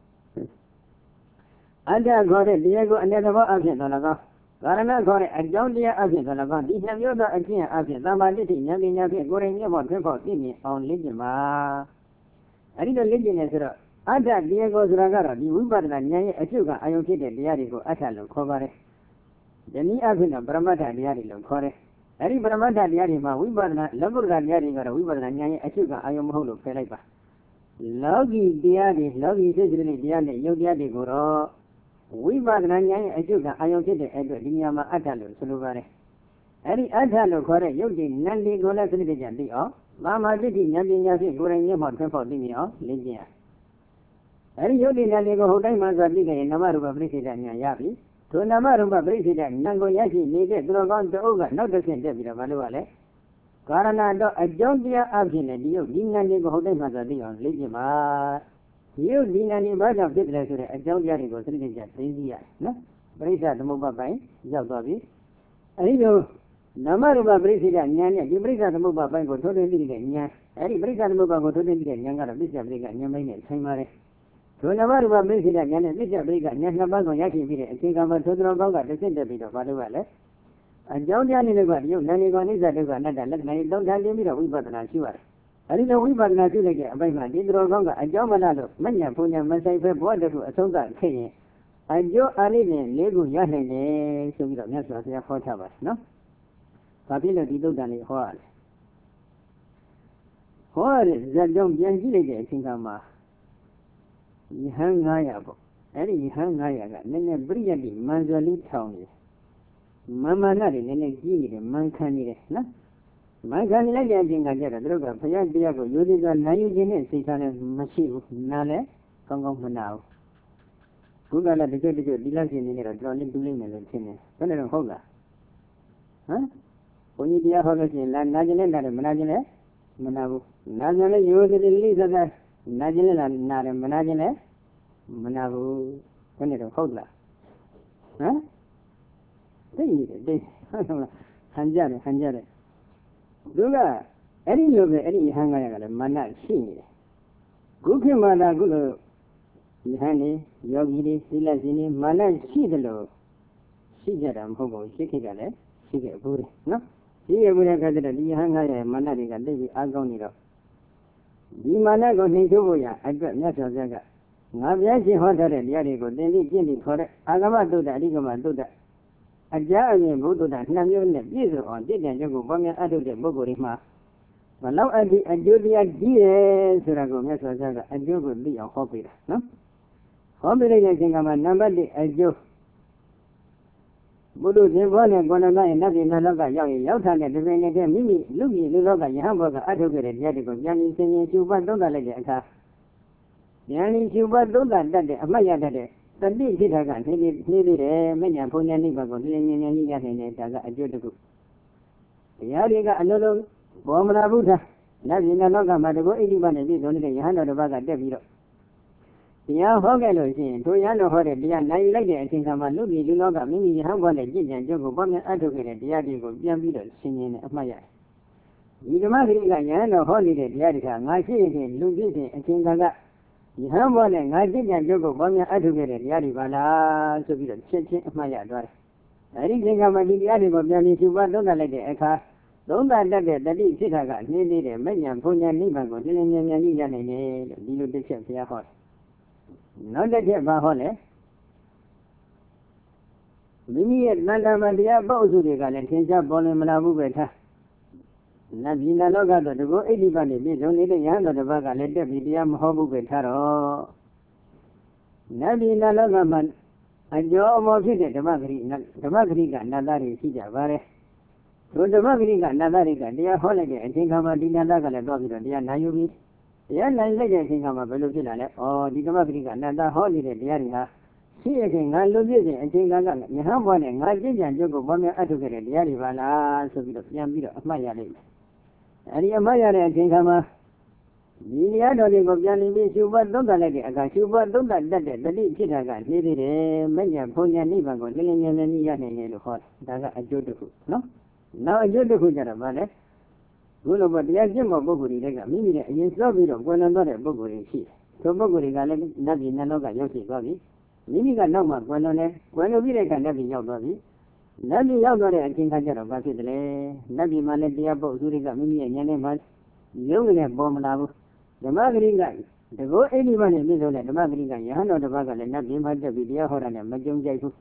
အတ္တခေါ်တဲ့တရားကိုအနေသဘောအဖြစ်တော်၎င်းကာရဏခေါ်တဲ့အကြောင်းတရားအဖြစ်တော်၎င်းဒီနှစ်မျိုးသောအကျင့်အဖြစ်သမာဓိဋ္ဌိဉာဏ်ပညာဖြင့်ကိုယ်တိုင်မျက်မှောက်သိဖို့သိမြင်အောင်လေ့ကျင့်ပါအဲဒီလိုလေ့ကျင့်နေဆိုတော့အတ္တတရားကိုဆိုတာကတော့ဒီဝိပဿနာဉာဏ်ရဲ့အကျုပ်ကအယုံဖြစ်တဲ့တရားတွေကိုအတ္တလို့ခေါ်ပါတယ်။ဒီနည်းအဖြစ်တော့ပရမတ္ထတရားတွေလို့ခေါ်တယ်။အဲဒီပရမတ္ထတရားတွေမှာဝိပဿနာလောကုတ္တရာတရားတွေကတော့ဝိပဿနာဉာဏ်ရဲ့အကျုပ်ကအယုံမဟုတ်လို့ဖယ်လိုက်ပါ။လောကီတရားတွေလောကီစိတ်စိတ်တရားနဲ့ယုတ်တရားတွေကိုတော့ဝိပဿနာဉာဏ်ရဲ့အကျုပ်ကအယုံဖြစ်တဲ့အတွက်ဒီညမှာအတ္တလို့ဆိုလိုပါတယ်။အဲဒီအတ္တလို့ခေါ်တဲ့ယုတ်တိနန္ဒီကိုလည်းစနစ်တကျသိအောင်သမာဓိဋ္ဌိဉာဏ်ပညာဖြင့်ကိုယ်တိုင်မျက်မှောက်ထွန်းဖို့သိမြင်အောင်လေ့ကျင့်ရအဲဒီယုတ်တိနန္ဒီကိုဟုတ်တိုင်းမှဆိုသိကြရင်နာမရူပပရိစ္ဆေဒဉာဏ်ရပြီထိုနာမရူပပရိစ္ဆေဒဉာဏ်ကိုရရှိနေတဲ့သူတော်ကောင်းတအုပ်ကနောက်တစ်ဆင့်တက်ပြီးတော့ဘာလို့ လဲကာရဏတော့အကြောင်းတရားအဖြစ်နဲ့ဒီယုတ်ဒီနန္ဒီကိုဟုတ်တိုင်းမှဆိုသိအောင်လေ့ကျင့်ပါဒီယုတ်ဒီနန္ဒီဘာကြောင့်ဖြစ်တယ်ဆိုတဲ့အကြောင်းတရားတွေကိုစနစ်တကျသိသိရတယ်နော်ပရိစ္ဆေသမုပ္ပါပိုင်းရောက်သွားပြီအဲဒီလိုနာမရူပပရိစ္ဆေဒဉာဏ်နဲ့ဒီပရိစ္ဆေသမုပ္ပါပိုင်းကိုထိုးထွင်းသိတဲ့ဉာဏ်အဲဒီပရိစ္ဆေသမုပ္ပါကိုထိုးထွင်းသိတဲ့ဉာဏ်ကတော့ပစ္စယပရိက္ခဉာဏ်ပိုင်းနဲ့ဆိုင်ပါတယ်ထိုနာမရူပပရိစ္ဆေဒဉာဏ်နဲ့ပစ္စယပရိက္ခဉာဏ်နှစ်ပါးကိုရရှိပြီးတဲ့အချိန်ကမှထိုတော်ကောင်းကတစ်ဆင့်တက်ပြီးတော့ဘာလို့ လဲအကြောင်းတရားနည်းတွေကဒီယုတ်နာနေကောနိစ္စဒုက္ခအနတ္တလက္ခဏာတွေသုံးထားပြီးတော့ဝိပဿနာရှိရတယ်အဲဒီလိုဝိပဿနာရှိလိုက်တဲ့အပိုင်းမှာဒီတော်ကောင်းကအကြောင်းမလားလို့မညံဖုန်ညံမဆိုင်ပဲဘောတခုအဆုံးသတ်ခဲ့ရင်အကျိုးအာနိသင်၄ခုရနိုင်တယ်ဆိုပြီးတော့မြတ်စွာဘုရားဟောထားပါတယ်နော်ဘာဖြစ်လို့ဒီသုတ်တန်လေးဟောရလဲဟောရတဲ့ဇာတ်ကြောင့်ပြန်ကြည့်လိုက်တဲ့အချိန်ကမှယဟန်900ပေါ့အဲ့ဒီယဟန်900ကနည်းနည်းပြိယတိမန်ဇွယ်လေးထောင်နေမာနတွေနည်းနည်းကြီးနေတယ်မန်ခံနေတယ်နော်မန်ခံနေလိုက်တဲ့အချိန်ကကျတော့သူတို့ကဘုရားတရားကိုရိုသေစွာနာယူခြင်းနဲ့စိတ်ထားလည်းမရှိဘူးနားလည်းကောင်းကောင်းမနာဘူးဘုရားလည်းတကယ်ဒီလောက်ရှင်နေတော့တော်လေးတူးလိမ့်မယ်လို့ထင်တယ်ဘယ်နဲ့တော့ဟုတ်လားဟမ်ဘုန်းကြီးတရားဟောလို့ရှိရင်နာကျင်လည်းနာတယ်မနာကျင်လည်းမနာဘူးနာကျင်လည်းရိုသေလေးလေးစသနာကျင်လည်းနာတယ်မနာကျင်လည်းမနာဘူးဘယ်နဲ့တော့ဟုတ်လားဟမ်သိနေတယ်သိဟုတ်လားဟန်ကြတယ်သူကအဲ့ဒီလိုပဲအဲ့ဒီယဟန်900ကလည်းမာနရှိနေတယ်ခုခေတ်မှာသာခုလိုယဟန်နေယောဂီတွေသီလရှင်တွေမာနရှိတယ်လို့ရှိကြတာမဟုတ်ပါဘူးရှိခဲ့ကြတယ်ရှိခဲ့ဘူးတယ်နော်ရှိခဲ့ဘူးတဲ့အခါကျတော့ဒီယဟန်900မာနတွေကသိပြီးအားကောင်းနေတော့ဒီမာနကိုနှိမ်ထုတ်ဖို့ရအတွက်မြတ်စွာဘုရားကငါဘုရားရှင်ဟောထားတဲ့တရားတွေကိုသင်ပြီးကျင့်ပြီးခေါ်တဲ့အာဂမတုဒ္ဒအဓိကမတုဒ္ဒအကြအမြင်ဘုဒ္ဓတာနှစ်မျိုးနဲ့ပြည့်စုံအောင်တည်တဲ့ကျုပ်ကိုပေါ်များအထုတ်တဲ့ပုဂ္ဂိုလ်တွေမှာဘလောက်အကျိုးတရားကြီးတယ်ဆိုတာကိုမြတ်စွာဘုရားကအကျိုးကိုသိအောင်ဟောပေးတာနော်ဟောပေးလိုက်တဲ့အချိန်ကမှနံပါတ်1အကျိုးဘုဒ္ဓရှင်ဘောနဲ့ကိုယ်တော်ရဲ့နတ်ပြည်နတ်လောကရောက်ရင်ရောက်ထားတဲ့ဒီပင်နဲ့မိမိလူပြည်လူလောကယဟန်ဘောကအထုတ်ခဲ့တဲ့တရားတွေကိုပြန်ပြီးဆင်ခြင်ရှုပတ်သုံးသပ်လိုက်တဲ့အခါပြန်ပြီးရှုပတ်သုံးသပ်တတ်တဲ့အမှတ်ရတတ်တဲ့တတိဖြစ်တာကနေသေးတယ်မညာဘုံညာနိဗ္ဗာန်ကိုလင်းလင်းကြီးရနိုင်တယ်ဒါကအကျိုးတစ်ခုတရားတွေကအလုံးလုံးဘောမနာဘုရားနတ်ပြည်နတ်လောကမှာတကောဣတိပနဲ့ပြည့်စုံတဲ့ယဟန်တော်တစ်ပါးကတက်ပြီးတော့တရားဟောခဲ့လို့ရှိရင်တို့ရဟန်းတော်ဟောတဲ့တရားနိုင်လိုက်တဲ့အချိန်ခါမှာလူပြည်လူလောကမိမိယဟန်ဘောနဲ့ကြည်ကြံကြုတ်ကိုပေါ်များအထုတ်ခဲ့တဲ့တရားတွေကိုပြန်ပြီးတော့ရှင်းရှင်းနဲ့အမှတ်ရတယ်ဒီဓမ္မဂရိကယဟန်တော်ဟောနေတဲ့တရားတွေကငါရှိရင်လူဖြစ်ရင်အချိန်ခါကယဟန်ဘောနဲ့ငါကြည်ကြံကြုတ်ကိုပေါ်များအထုတ်ခဲ့တဲ့တရားတွေပါလားဆိုပြီးတော့ချက်ချင်းအမှတ်ရသွားတယ်အဲဒီအချိန်ခါမှာဒီတရားတွေကိုပြန်ပြီးရှုပွားသုံးသပ်လိုက်တဲ့အခါသုံးသပ်တတ်တဲ့တတိဖြစ်တာကနှင်းသေးတယ်မညာဘုံညာနိဗ္ဗာန်ကိုလင်းလင်းမြန်မြန်ကြီးရနိုင်တယ်လို့ဒီလိုတစ်ချက်ဘုရားဟောတယ်နောက်တစ်ချက်ဘာဟောလဲမိမိရဲ့တဏ္ဍာမတရားပေါ့အစုတွေကလည်းထင်ရှားပေါ်လင်မလာဘူးပဲထားနတ်ပြည်နတ်လောကတော့တကောအိဋ္ဌိပတ်နေပြည့်စုံနေတဲ့ယဟန်တော်တစ်ပါးကလည်းတက်ပြီးတရားမဟောဘူးပဲထားတော့နတ်ပြည်နတ်လောကမှာအကျော်အမောဖြစ်တဲ့ဓမ္မဂရိကနတ်သားတွေရှိကြပါတယ်။ဒီဓမ္မဂရိကနတ်သားတွေကတရားဟောလိုက်တဲ့အချိန်ခါမှာဒီနတ်သားကလည်းတော့ပြီးတော့တရားနာယူပြီးတရားနိုင်လိုက်တဲ့အချိန်ခါမှာဘယ်လိုဖြစ်လာလဲ။ဒီဓမ္မဂရိကနတ်သားဟောနေတဲ့တရားတွေဟာရှိရခင်ငါလူပြည့်စဉ်အချိန်ခါကယဟန်ဘွားနဲ့ငါကြင်ကြံကြုတ်ကိုဘောများအထုတ်ခဲ့တဲ့တရားတွေပါလားဆိုပြီးတော့ပြန်ပြီးတော့အမှတ်ရလိမ့်မယ်။အဲဒီအမှတ်ရတဲ့အချိန်ခါမှာဒီတရားတော်တွေကိုပြန်ပြီးရှုပွားသုံးသပ်လိုက်တဲ့အခါရှုပွားသုံးသပ်တတ်တဲ့တတိဖြစ်တာကနေသေးတယ်။မဉ္ဇဉ်ဘုံညာနိဗ္ဗာန်ကိုလင်းလင်းမြဲမြဲရနိုင်တယ်လို့ဟောတာ။ဒါကအကျိုးတစ်ခုနော်။နောက်အကျိုးတစ်ခုကြတော့ဗာလဲ။ဘုလိုဘတရားကျင့်ဖို့ပုဂ္ဂိုလ်တွေကမိမိနဲ့အရင်စောပြီးတော့ကွယ်လွန်သွားတဲ့ပုဂ္ဂိုလ်တွေရှိတယ်။ထိုပုဂ္ဂိုလ်တွေကလည်းနတ်ပြည်နတ်လောကရောက်ရှိသွားပြီ။မိမိကနောက်မှကွယ်လွန်တယ်။ကွယ်လွန်ပြီးတဲ့အခါနတ်ပြည်ရောက်သွားပြီ။နတ်ပြည်ရောက်သွားတဲ့အချိန်ခါကျတော့ဘာဖြစ်တယ်လဲ။နတ်ပြည်မှာလည်းတရားပုဂ္ဂိုလ်တွေကမိမိရဲ့ဉာဏ်နဲ့မှရုပ်နဲ့ပေါ်မလာဘူး။ဓမ္မဂရိကတကောအိဋ္ဌိပတ်နဲ့ပြည့်စုံတဲ့ဓမ္မဂရိကယဟန်တော်တစ်ပါးကလည်းနတ်ပြည်မှာတက်ပြီးတရားဟောတာနဲ့မကြုံကြိုက်ဘူး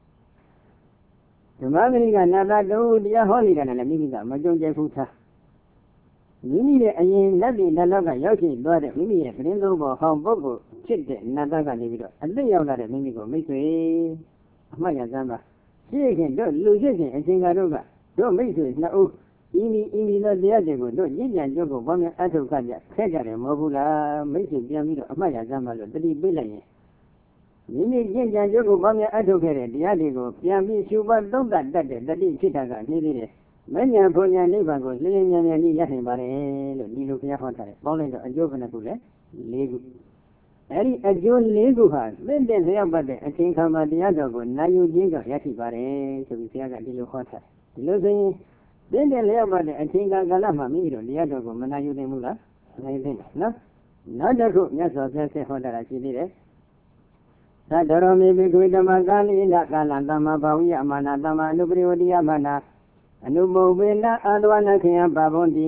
ဓမ္မဂရိကနတ်သားတို့တရားဟောနေတာနဲ့မိမိကမကြုံကြိုက်ဘူးသားမိမိရဲ့အရင်နတ်ပြည်နတ်လောကရောက်ရှိသွားတဲ့မိမိရဲ့ပြင်းသုံးပေါ်ဟောင်းပုဂ္ဂိုလ်ဖြစ်တဲ့နတ်သားကနေပြီးတော့အသက်ရောက်လာတဲ့မိမိကိုမိတ်ဆွေအမှတ်ရစမ်းပါရှိခင်တို့လူရှိခင်အချိန်ကတို့မိတ်ဆွေနှစ်ဦးဤမီသောတရားတွေကိုတို့ကြည်ကြံကြုတ်ကိုဘောများအထုတ်ခကြခဲကြတယ်မဟုတ်ဘူးလားမိတ်ဆွေပြန်ပြီးတော့အမှတ်ရစမ်းပါလို့တတိပေးလိုက်ရင်မိမိကြည်ကြံကြုတ်ကိုဘောများအထုတ်ခဲ့တဲ့တရားတွေကိုပြန်ပြီးရှုပွားသုံးသပ်တတ်တဲ့တတိဖြစ်တာကနေသေးတယ်မဉ္ဇဉ်ဘုံညာနိဗ္ဗာန်ကိုလင်းလင်းမြန်မြန်ကြီးရနိုင်ပါတယ်လို့ဒီလိုဘုရားဟောထားတယ်ပေါင်းလိုက်တော့အကျိုးဘယ်နှခုလဲ၄ခုအဲဒီအကျိုး၄ခုဟာသင့်တဲ့လျောက်ပတ်တဲ့အချိန်ခါမှာတရားတော်ကိုနာယူခြင်းကြောင့်ရရှိပါတယ်ဆိုပြီးဘုရားကဒီလိုဟောထားတယ်ဒီလိုဆိုရင်သင်တဲ့လျောက်ပတ်တဲ့အချိန်ကာလမှာမိမိတို့တရားတော်ကိုမနာယူနိုင်ဘူးလားနိုင်သိတယ်နော်နောက်တစ်ခုမြတ်စွာဘုရားဆက်ဟောတာရှိသေးတယ်သတ္တရောမေဘိကွေဓမ္မကာလိနကာလသမ္မာဘာဝိယအမနာသမ္မာအနုပရိဝတိယမနာအနုမောဝေနအာသဝနာခေယပါဘုံတိ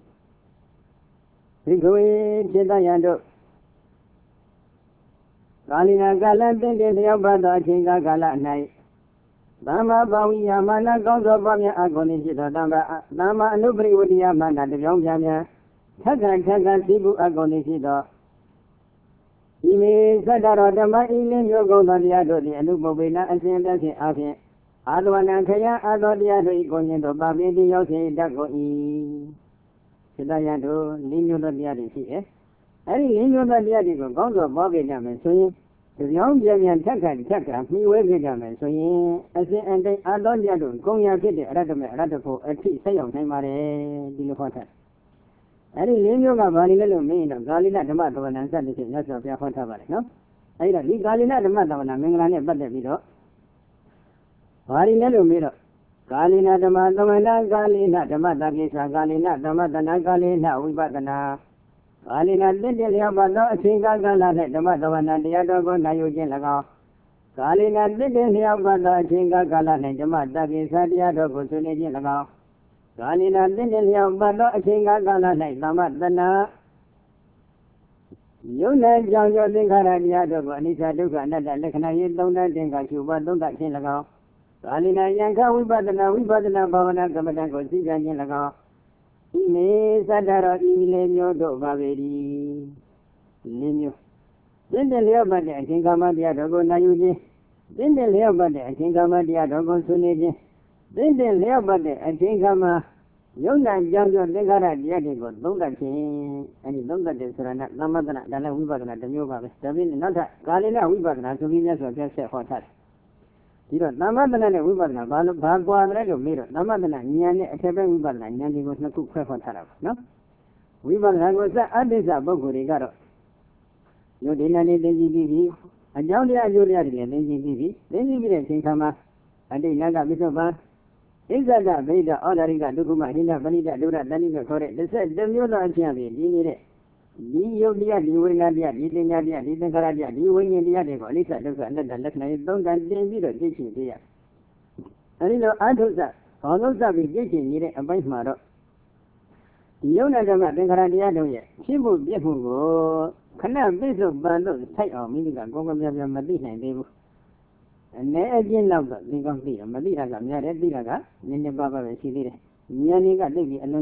ဘိကွေจิตယံတို့ကာလိနာကာလသင်တဲ့လျောက်ပတ်သောအချိန်ကာလ၌သမ္မာဘာဝိယမာနကောင်းသောပွားများအကုန်လုံးဖြစ်သောသမ္မာအနုပရိဝတိယမာနတပြောင်းပြန်ပြန်ထက်ခါသိမှုအကုန်လုံးဖြစ်သောဤမေသတ္တရောဓမ္မဤလင်းမျိုးကုန်သောတရားတို့သည်အနုပဝေနအစဉ်တစ်ဖြင့်အပြင်အာသဝနံခယအာသောတရားတို့ဤကိုမြင်သောပါပိတိရောက်စေတတ်ကုန်၏စိတ္တယံတို့လင်းမျိုးသောတရားတွေရှိတယ်အဲဒီလင်းမျိုးသောတရားတွေကိုကောင်းစွာပွားကြကြမယ်ဆိုရင်ကြောင်းပြန်ထက်ခါမှီဝဲကြကြမယ်ဆိုရင်အစဉ်အတိုင်းအာသောတရားတို့ကုံရဖြစ်တဲ့အရတ္တမေအရတ္တဖို့အထိဆက်ရောက်နိုင်ပါတယ်ဒီလိုဟောထားအဲဒီလင်းမျိုးကဘာလဲလို့မင်းတော့ဂါလိနဓမ္မသဝနံစတဲ့ဖြင့်မြတ်စွာဘုရားဟောထားပါတယ်နော်အဲဒီတော့ဒီဂါလိနဓမ္မသဝနံမင်္ဂလာနဲ့ပတ်သက်ပြီးတော့ဘာလဲလို့မေးတော့ကာလိနဓမ္မသဝနံကာလိနဓမ္မတကိစ္စကာလိနဓမ္မတနာကာလိနဝိပဿနာကာလိနတင့်တယ်လျောက်ပါသောအချိန်ကာလ၌ဓမ္မသဝနံတရားတော်ကိုနာယူခြင်း၎င်းကာလိနတင့်တယ်လျောက်ပါသောအချိန်ကာလ၌ဓမ္မတကိစ္စတရားတော်ကိုဆွေးနွေးခြင်း၎င်းကာလိနတင့်တယ်လျောက်ပါသောအချိန်ကာလ၌သမ္မတနာယုံနဲ့ကြောင့်ကြောင့်သင်္ခါရတရားတို့ကိုအနိစ္စဒုက္ခအနတ္တလက္ခဏာရေးသုံးသပ်တင်္ခါရှုပါသုံးသပ်ခြင်း၎င်းကာလိနာယံခဝိပဿနာဘာဝနာကမ္မဋ္ဌာန်းကိုသိကြခြင်း၎င်းဤမေသတ္တရောဤလေမျိုးတို့ပါပေ၏လေးမျိုးသင်တဲ့လျောက်ပတ်တဲ့အချိန်ကာမတရားတော်ကိုနာယူခြင်းသင်တဲ့လျောက်ပတ်တဲ့အချိန်ကာမတရားတော်ကိုဆွေးနွေးခြင်းသင်တဲ့လျောက်ပတ်တဲ့အချိန်ကာမယုံနာကြောင့်သင်္ခါရတရားတွေကိုသုံးသပ်ခြင်းအဲဒီသုံးသပ်တဲ့ဆိုတာကသမထနာဒါလည်းဝိပဿနာတစ်မျိုးပါပဲဒါပြင်နောက်ထပ်ကာလိနာဝိပဿနာဆိုပြီးမြတ်စွာဘုရားဆက်ဟောထားတယ်ဒီတော့သမထနာနဲ့ဝိပဿနာဘာကွာတယ်လို့မေးတော့သမထနာဉာဏ်နဲ့အထက်ဘက်ဝိပဿနာဉာဏ်တွေကိုနှစ်ခုခွဲဟောထားတာပါနော်ဝိပဿနာကိုစအတ္တိစပုဂ္ဂိုလ်တွေကတော့ယုတ်ဒီနာနေသိကြည့်ပြီးအကြောင်းတရားအကျိုးတရားတွေလည်းသိကြည့်ပြီးသိကြည့်ပြီးတဲ့အချိန်ခါမှာအတ္တိနာကပိဿပံဣဇဒဗိဒဩဒါရိကဒုက္ခမဟိနပဏိတဒုရတဏိကခေါ်တဲ့11မျိုးသောအချင်းအပြင်ဒီနေတဲ့ဒီယုတ်တရားဒီဝိညာဉ်တရားဒီသင်္ညာတရားဒီသင်္ခါရတရားဒီဝိညာဉ်တရားတွေကိုအနိစ္စဒုက္ခအနတ္တလက္ခဏာသုံးတန်တင်ပြီးတော့သိချင်သေးရအဲဒီလိုအထုဇ္ဇဘောလုံးစပြီးသိချင်နေတဲ့အပိုင်းမှာတော့ဒီယုတ်နာဓမ္မသင်္ခါရတရားတို့ရဲ့ဖြစ်မှုပြည့်မှုကိုခဏပြည့်စုံပန်လို့ထိုက်အောင်မိမိကကောင်းကောင်းပြပြမသိနိုင်သေးဘူးအနေအချင်းတော့သိကောင်းသိတယ်မသိတာကများတယ်သိတာကနည်းနည်းပါးပါးပဲရှိသေးတယ်ဉာဏ်ကြီးကသိပြီးအလုံးကြီး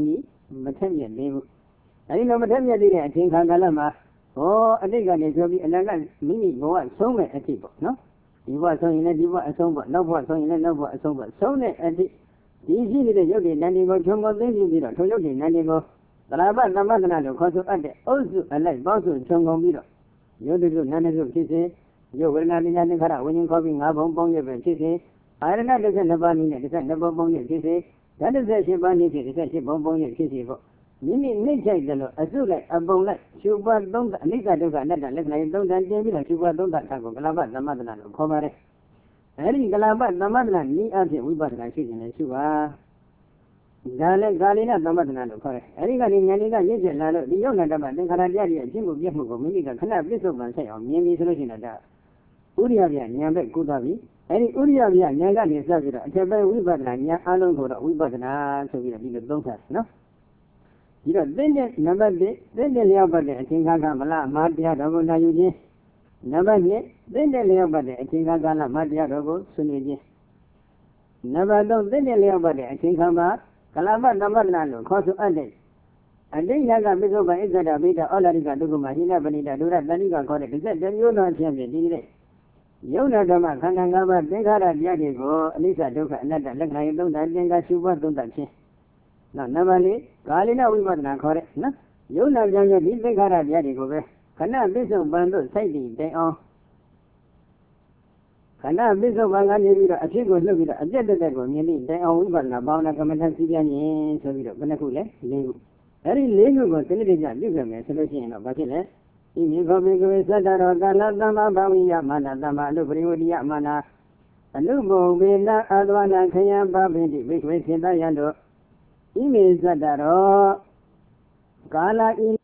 မထက်မြက်သေးဘူးအဲဒီလိုမထက်မြက်သေးတဲ့အချိန်ခါကာလမှာဟောအတိတ်ကနေဆိုပြီးအနာကမိမိဘဝဆုံးမဲ့အတိတ်ပေါ့နော်ဒီဘဝဆုံးရင်လည်းဒီဘဝအဆုံးပေါ့နောက်ဘဝဆုံးရင်လည်းနောက်ဘဝအဆုံးပေါ့ဆုံးတဲ့အတိတ်ဒီရှိနေတဲ့ရုပ်တွေနန္ဒီကိုခြုံကိုသိသိပြီးတော့ထိုရုပ်တွေနန္ဒီကိုသလာပသမ္မတနာလို့ခေါ်ဆိုအပ်တဲ့အုပ်စုအလိုက်ပေါင်းစုခြုံကုန်ပြီးတော့ရုပ်တုနန္ဒစုဖြစ်စေရုပ်ဝေဒနာတရားသင်္ခါရဝိညာဉ်ခေါ်ပြီး၅ဘုံပေါင်းရပဲဖြစ်စေအာရဏ12ပါးနည်းနဲ့12ဘုံပေါင်းရဖြစ်စေဓာတ်18ပါးနည်းဖြင့်18ဘုံပေါင်းရဖြစ်စေပေါ့မိမိနှိမ့်ချိုက်တယ်လို့အစုလိုက်အပုံလိုက်ရှုပွားသုံးသအနိစ္စဒုက္ခအနတ္တလက္ခဏာသုံးသတင်ပြီးတော့ရှုပွားသုံးသတာကိုကလပသမ္မတနာလို့ခေါ်ပါတယ်အဲဒီကလပသမ္မတနာနည်းအဖြစ်ဝိပဿနာရှိခြင်းနဲ့ရှုပါဒါလည်းကာလိနသမ္မတနာလို့ခေါ်တယ်အဲဒီကနေဉာဏ်လေးကရင့်ကျက်လာလို့ဒီယုံနာတ္တမသင်္ခါရတရားရဲ့အချင်းကိုပြည့်မှုကိုမိမိကခဏပြစ္ဆုတ်ပန်ဆက်အောင်မြင်ပြီးဆိုလို့ရှိရင်ဒါဥရိယပြဉာဏ်ပဲကုသပြီးအဲဒီဥရိယပြဉာဏ်ကနေစပြီးတော့အထက်ပိုင်းဝိပဿနာဉာဏ်အလုံးကိုတော့ဝိပဿနာဆိုပြီးတော့ဒီလိုသုံးထားတယ်နော်ဒီတော့သိတဲ့နံပါတ်1သိတဲ့လျောက်ပတ်တဲ့အချိန်ခါကမလားမာတရားတော်ကိုနာယူခြင်းနံပါတ်2သိတဲ့လျောက်ပတ်တဲ့အချိန်ခါကလားမာတရားတော်ကိုဆွေးနွေးခြင်းနံပါတ်3သိတဲ့လျောက်ပတ်တဲ့အချိန်ခါမှာကလပသမ္မတနာလို့ခေါ်ဆိုအပ်တဲ့အတိတ်ကပိဿုပ္ပဣဇဒဗိဒဩလာရိကဒုက္ခမဟိနပဏိတဒုရတဏိကခေါ်တဲ့11မျိုးသောအဖြစ်ဖြင့်ဒီနေ့ယုံနာဓမ္မခန္ဓာ၅ပါးသင်္ခါရတရားတွေကိုအနိစ္စဒုက္ခအနတ္တလက္ခဏာသုံးသပ်သင်္ခါရှုပွားသုံးသပ်ခြင်းနောက်နံပါတ်4ကာလိနဝိပဿနာခေါ်တဲ့နော်ယုံနာကြောင့်ဒီသင်္ခါရတရားတွေကိုပဲခဏပိဿုပ္ပံတို့စိုက်တည်တိုင်အောင်ခဏပိဿုပ္ပံကနေပြီးတော့အဖြစ်ကိုလှုပ်ပြီးတော့အပြတ်တက်ကိုမြင်ပြီးတိုင်အောင်ဝိပဿနာဘာဝနာကမ္မထစီးပြင်းရင်ဆိုပြီးတော့ဘယ်နှခုလဲ၄ခုအဲဒီ၄ခုကိုတနည်းတည်းပြုခဲ့မယ်ဆိုလို့ရှိရင်တော့ဘာဖြစ်လဲဤမြေခောပိကဝေသတ္တရောကာလသမ္မာဘာဝိယမာနသမ္မာအနုပရိဝတိယမာနာအနုဘုံဝေနအာသဝနာခယံပပိတိဘိက္ခွေစေတယံတို့ဤမေသတ္တရောကာလဤ